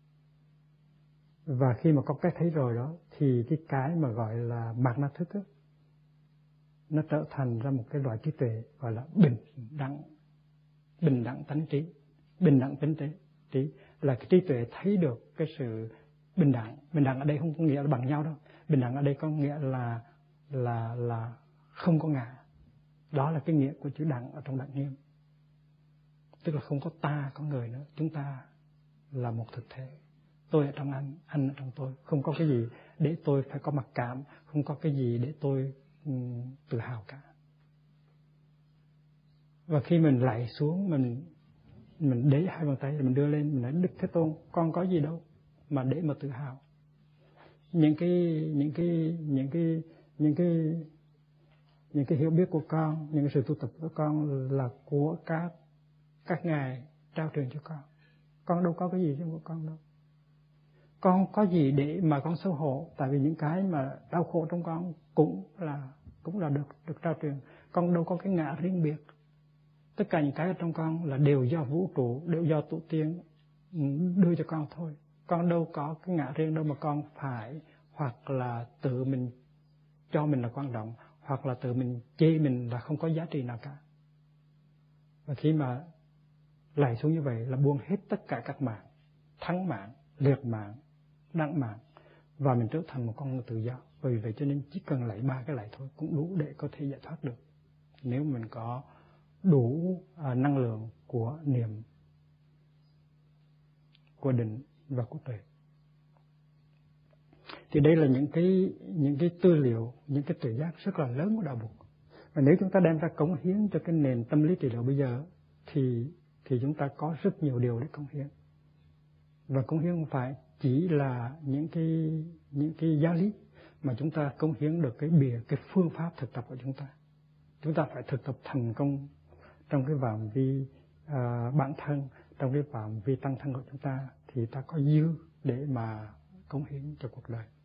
Và khi mà có cái thấy rồi đó thì cái cái mà gọi là mạt na thức á, nó trở thành ra một cái loại trí tuệ gọi là bình đẳng, bình đẳng tánh trí. Bình đẳng tánh trí, trí là cái trí tuệ thấy được cái sự bình đẳng. Bình đẳng ở đây không có nghĩa là bằng nhau đâu. Bình đẳng ở đây có nghĩa là là là không có ngã. Đó là cái nghĩa của chữ đẳng ở trong đẳng nghiêm. Tức là không có ta, có người nữa. Chúng ta là một thực thể. tôi ở trong anh, anh ở trong tôi. Không có cái gì để tôi phải có mặc cảm, không có cái gì để tôi um, tự hào cả. Và khi mình lạy xuống, mình mình để hai bàn tay, mình đưa lên, mình nói Đức Thế Tôn, con có gì đâu mà để mà tự hào. Những cái những cái những cái những cái những cái hiểu biết của con, những cái sự tu tập của con là của các các ngài trao truyền cho con. Con đâu có cái gì trong của con đâu. Con có gì để mà con xấu hổ, tại vì những cái mà đau khổ trong con cũng là cũng là được được trao truyền. Con đâu có cái ngã riêng biệt. Tất cả những cái ở trong con là đều do vũ trụ, đều do tổ tiên đưa cho con thôi. Con đâu có cái ngã riêng đâu mà con phải hoặc là tự mình cho mình là quan trọng, hoặc là tự mình chê mình là không có giá trị nào cả. Và khi mà lạy xuống như vậy là buông hết tất cả các mạng, thắng mạng, liệt mạng, đăng mạng, và mình trở thành một con người tự do. Vì vậy cho nên chỉ cần lạy ba cái lạy thôi cũng đủ để có thể giải thoát được, nếu mình có đủ uh, năng lượng của niệm, của định và của tuệ. Thì đây là những cái những cái tư liệu, những cái tự giác rất là lớn của đạo Phật. Và nếu chúng ta đem ra cống hiến cho cái nền tâm lý trị liệu bây giờ thì thì chúng ta có rất nhiều điều để cống hiến. Và cống hiến không phải chỉ là những cái những cái giáo lý, mà chúng ta cống hiến được cái bìa, cái phương pháp thực tập của chúng ta. Chúng ta phải thực tập thành công trong cái phạm vi à, bản thân, trong cái phạm vi tăng thân của chúng ta, thì ta có dư để mà cống hiến cho cuộc đời.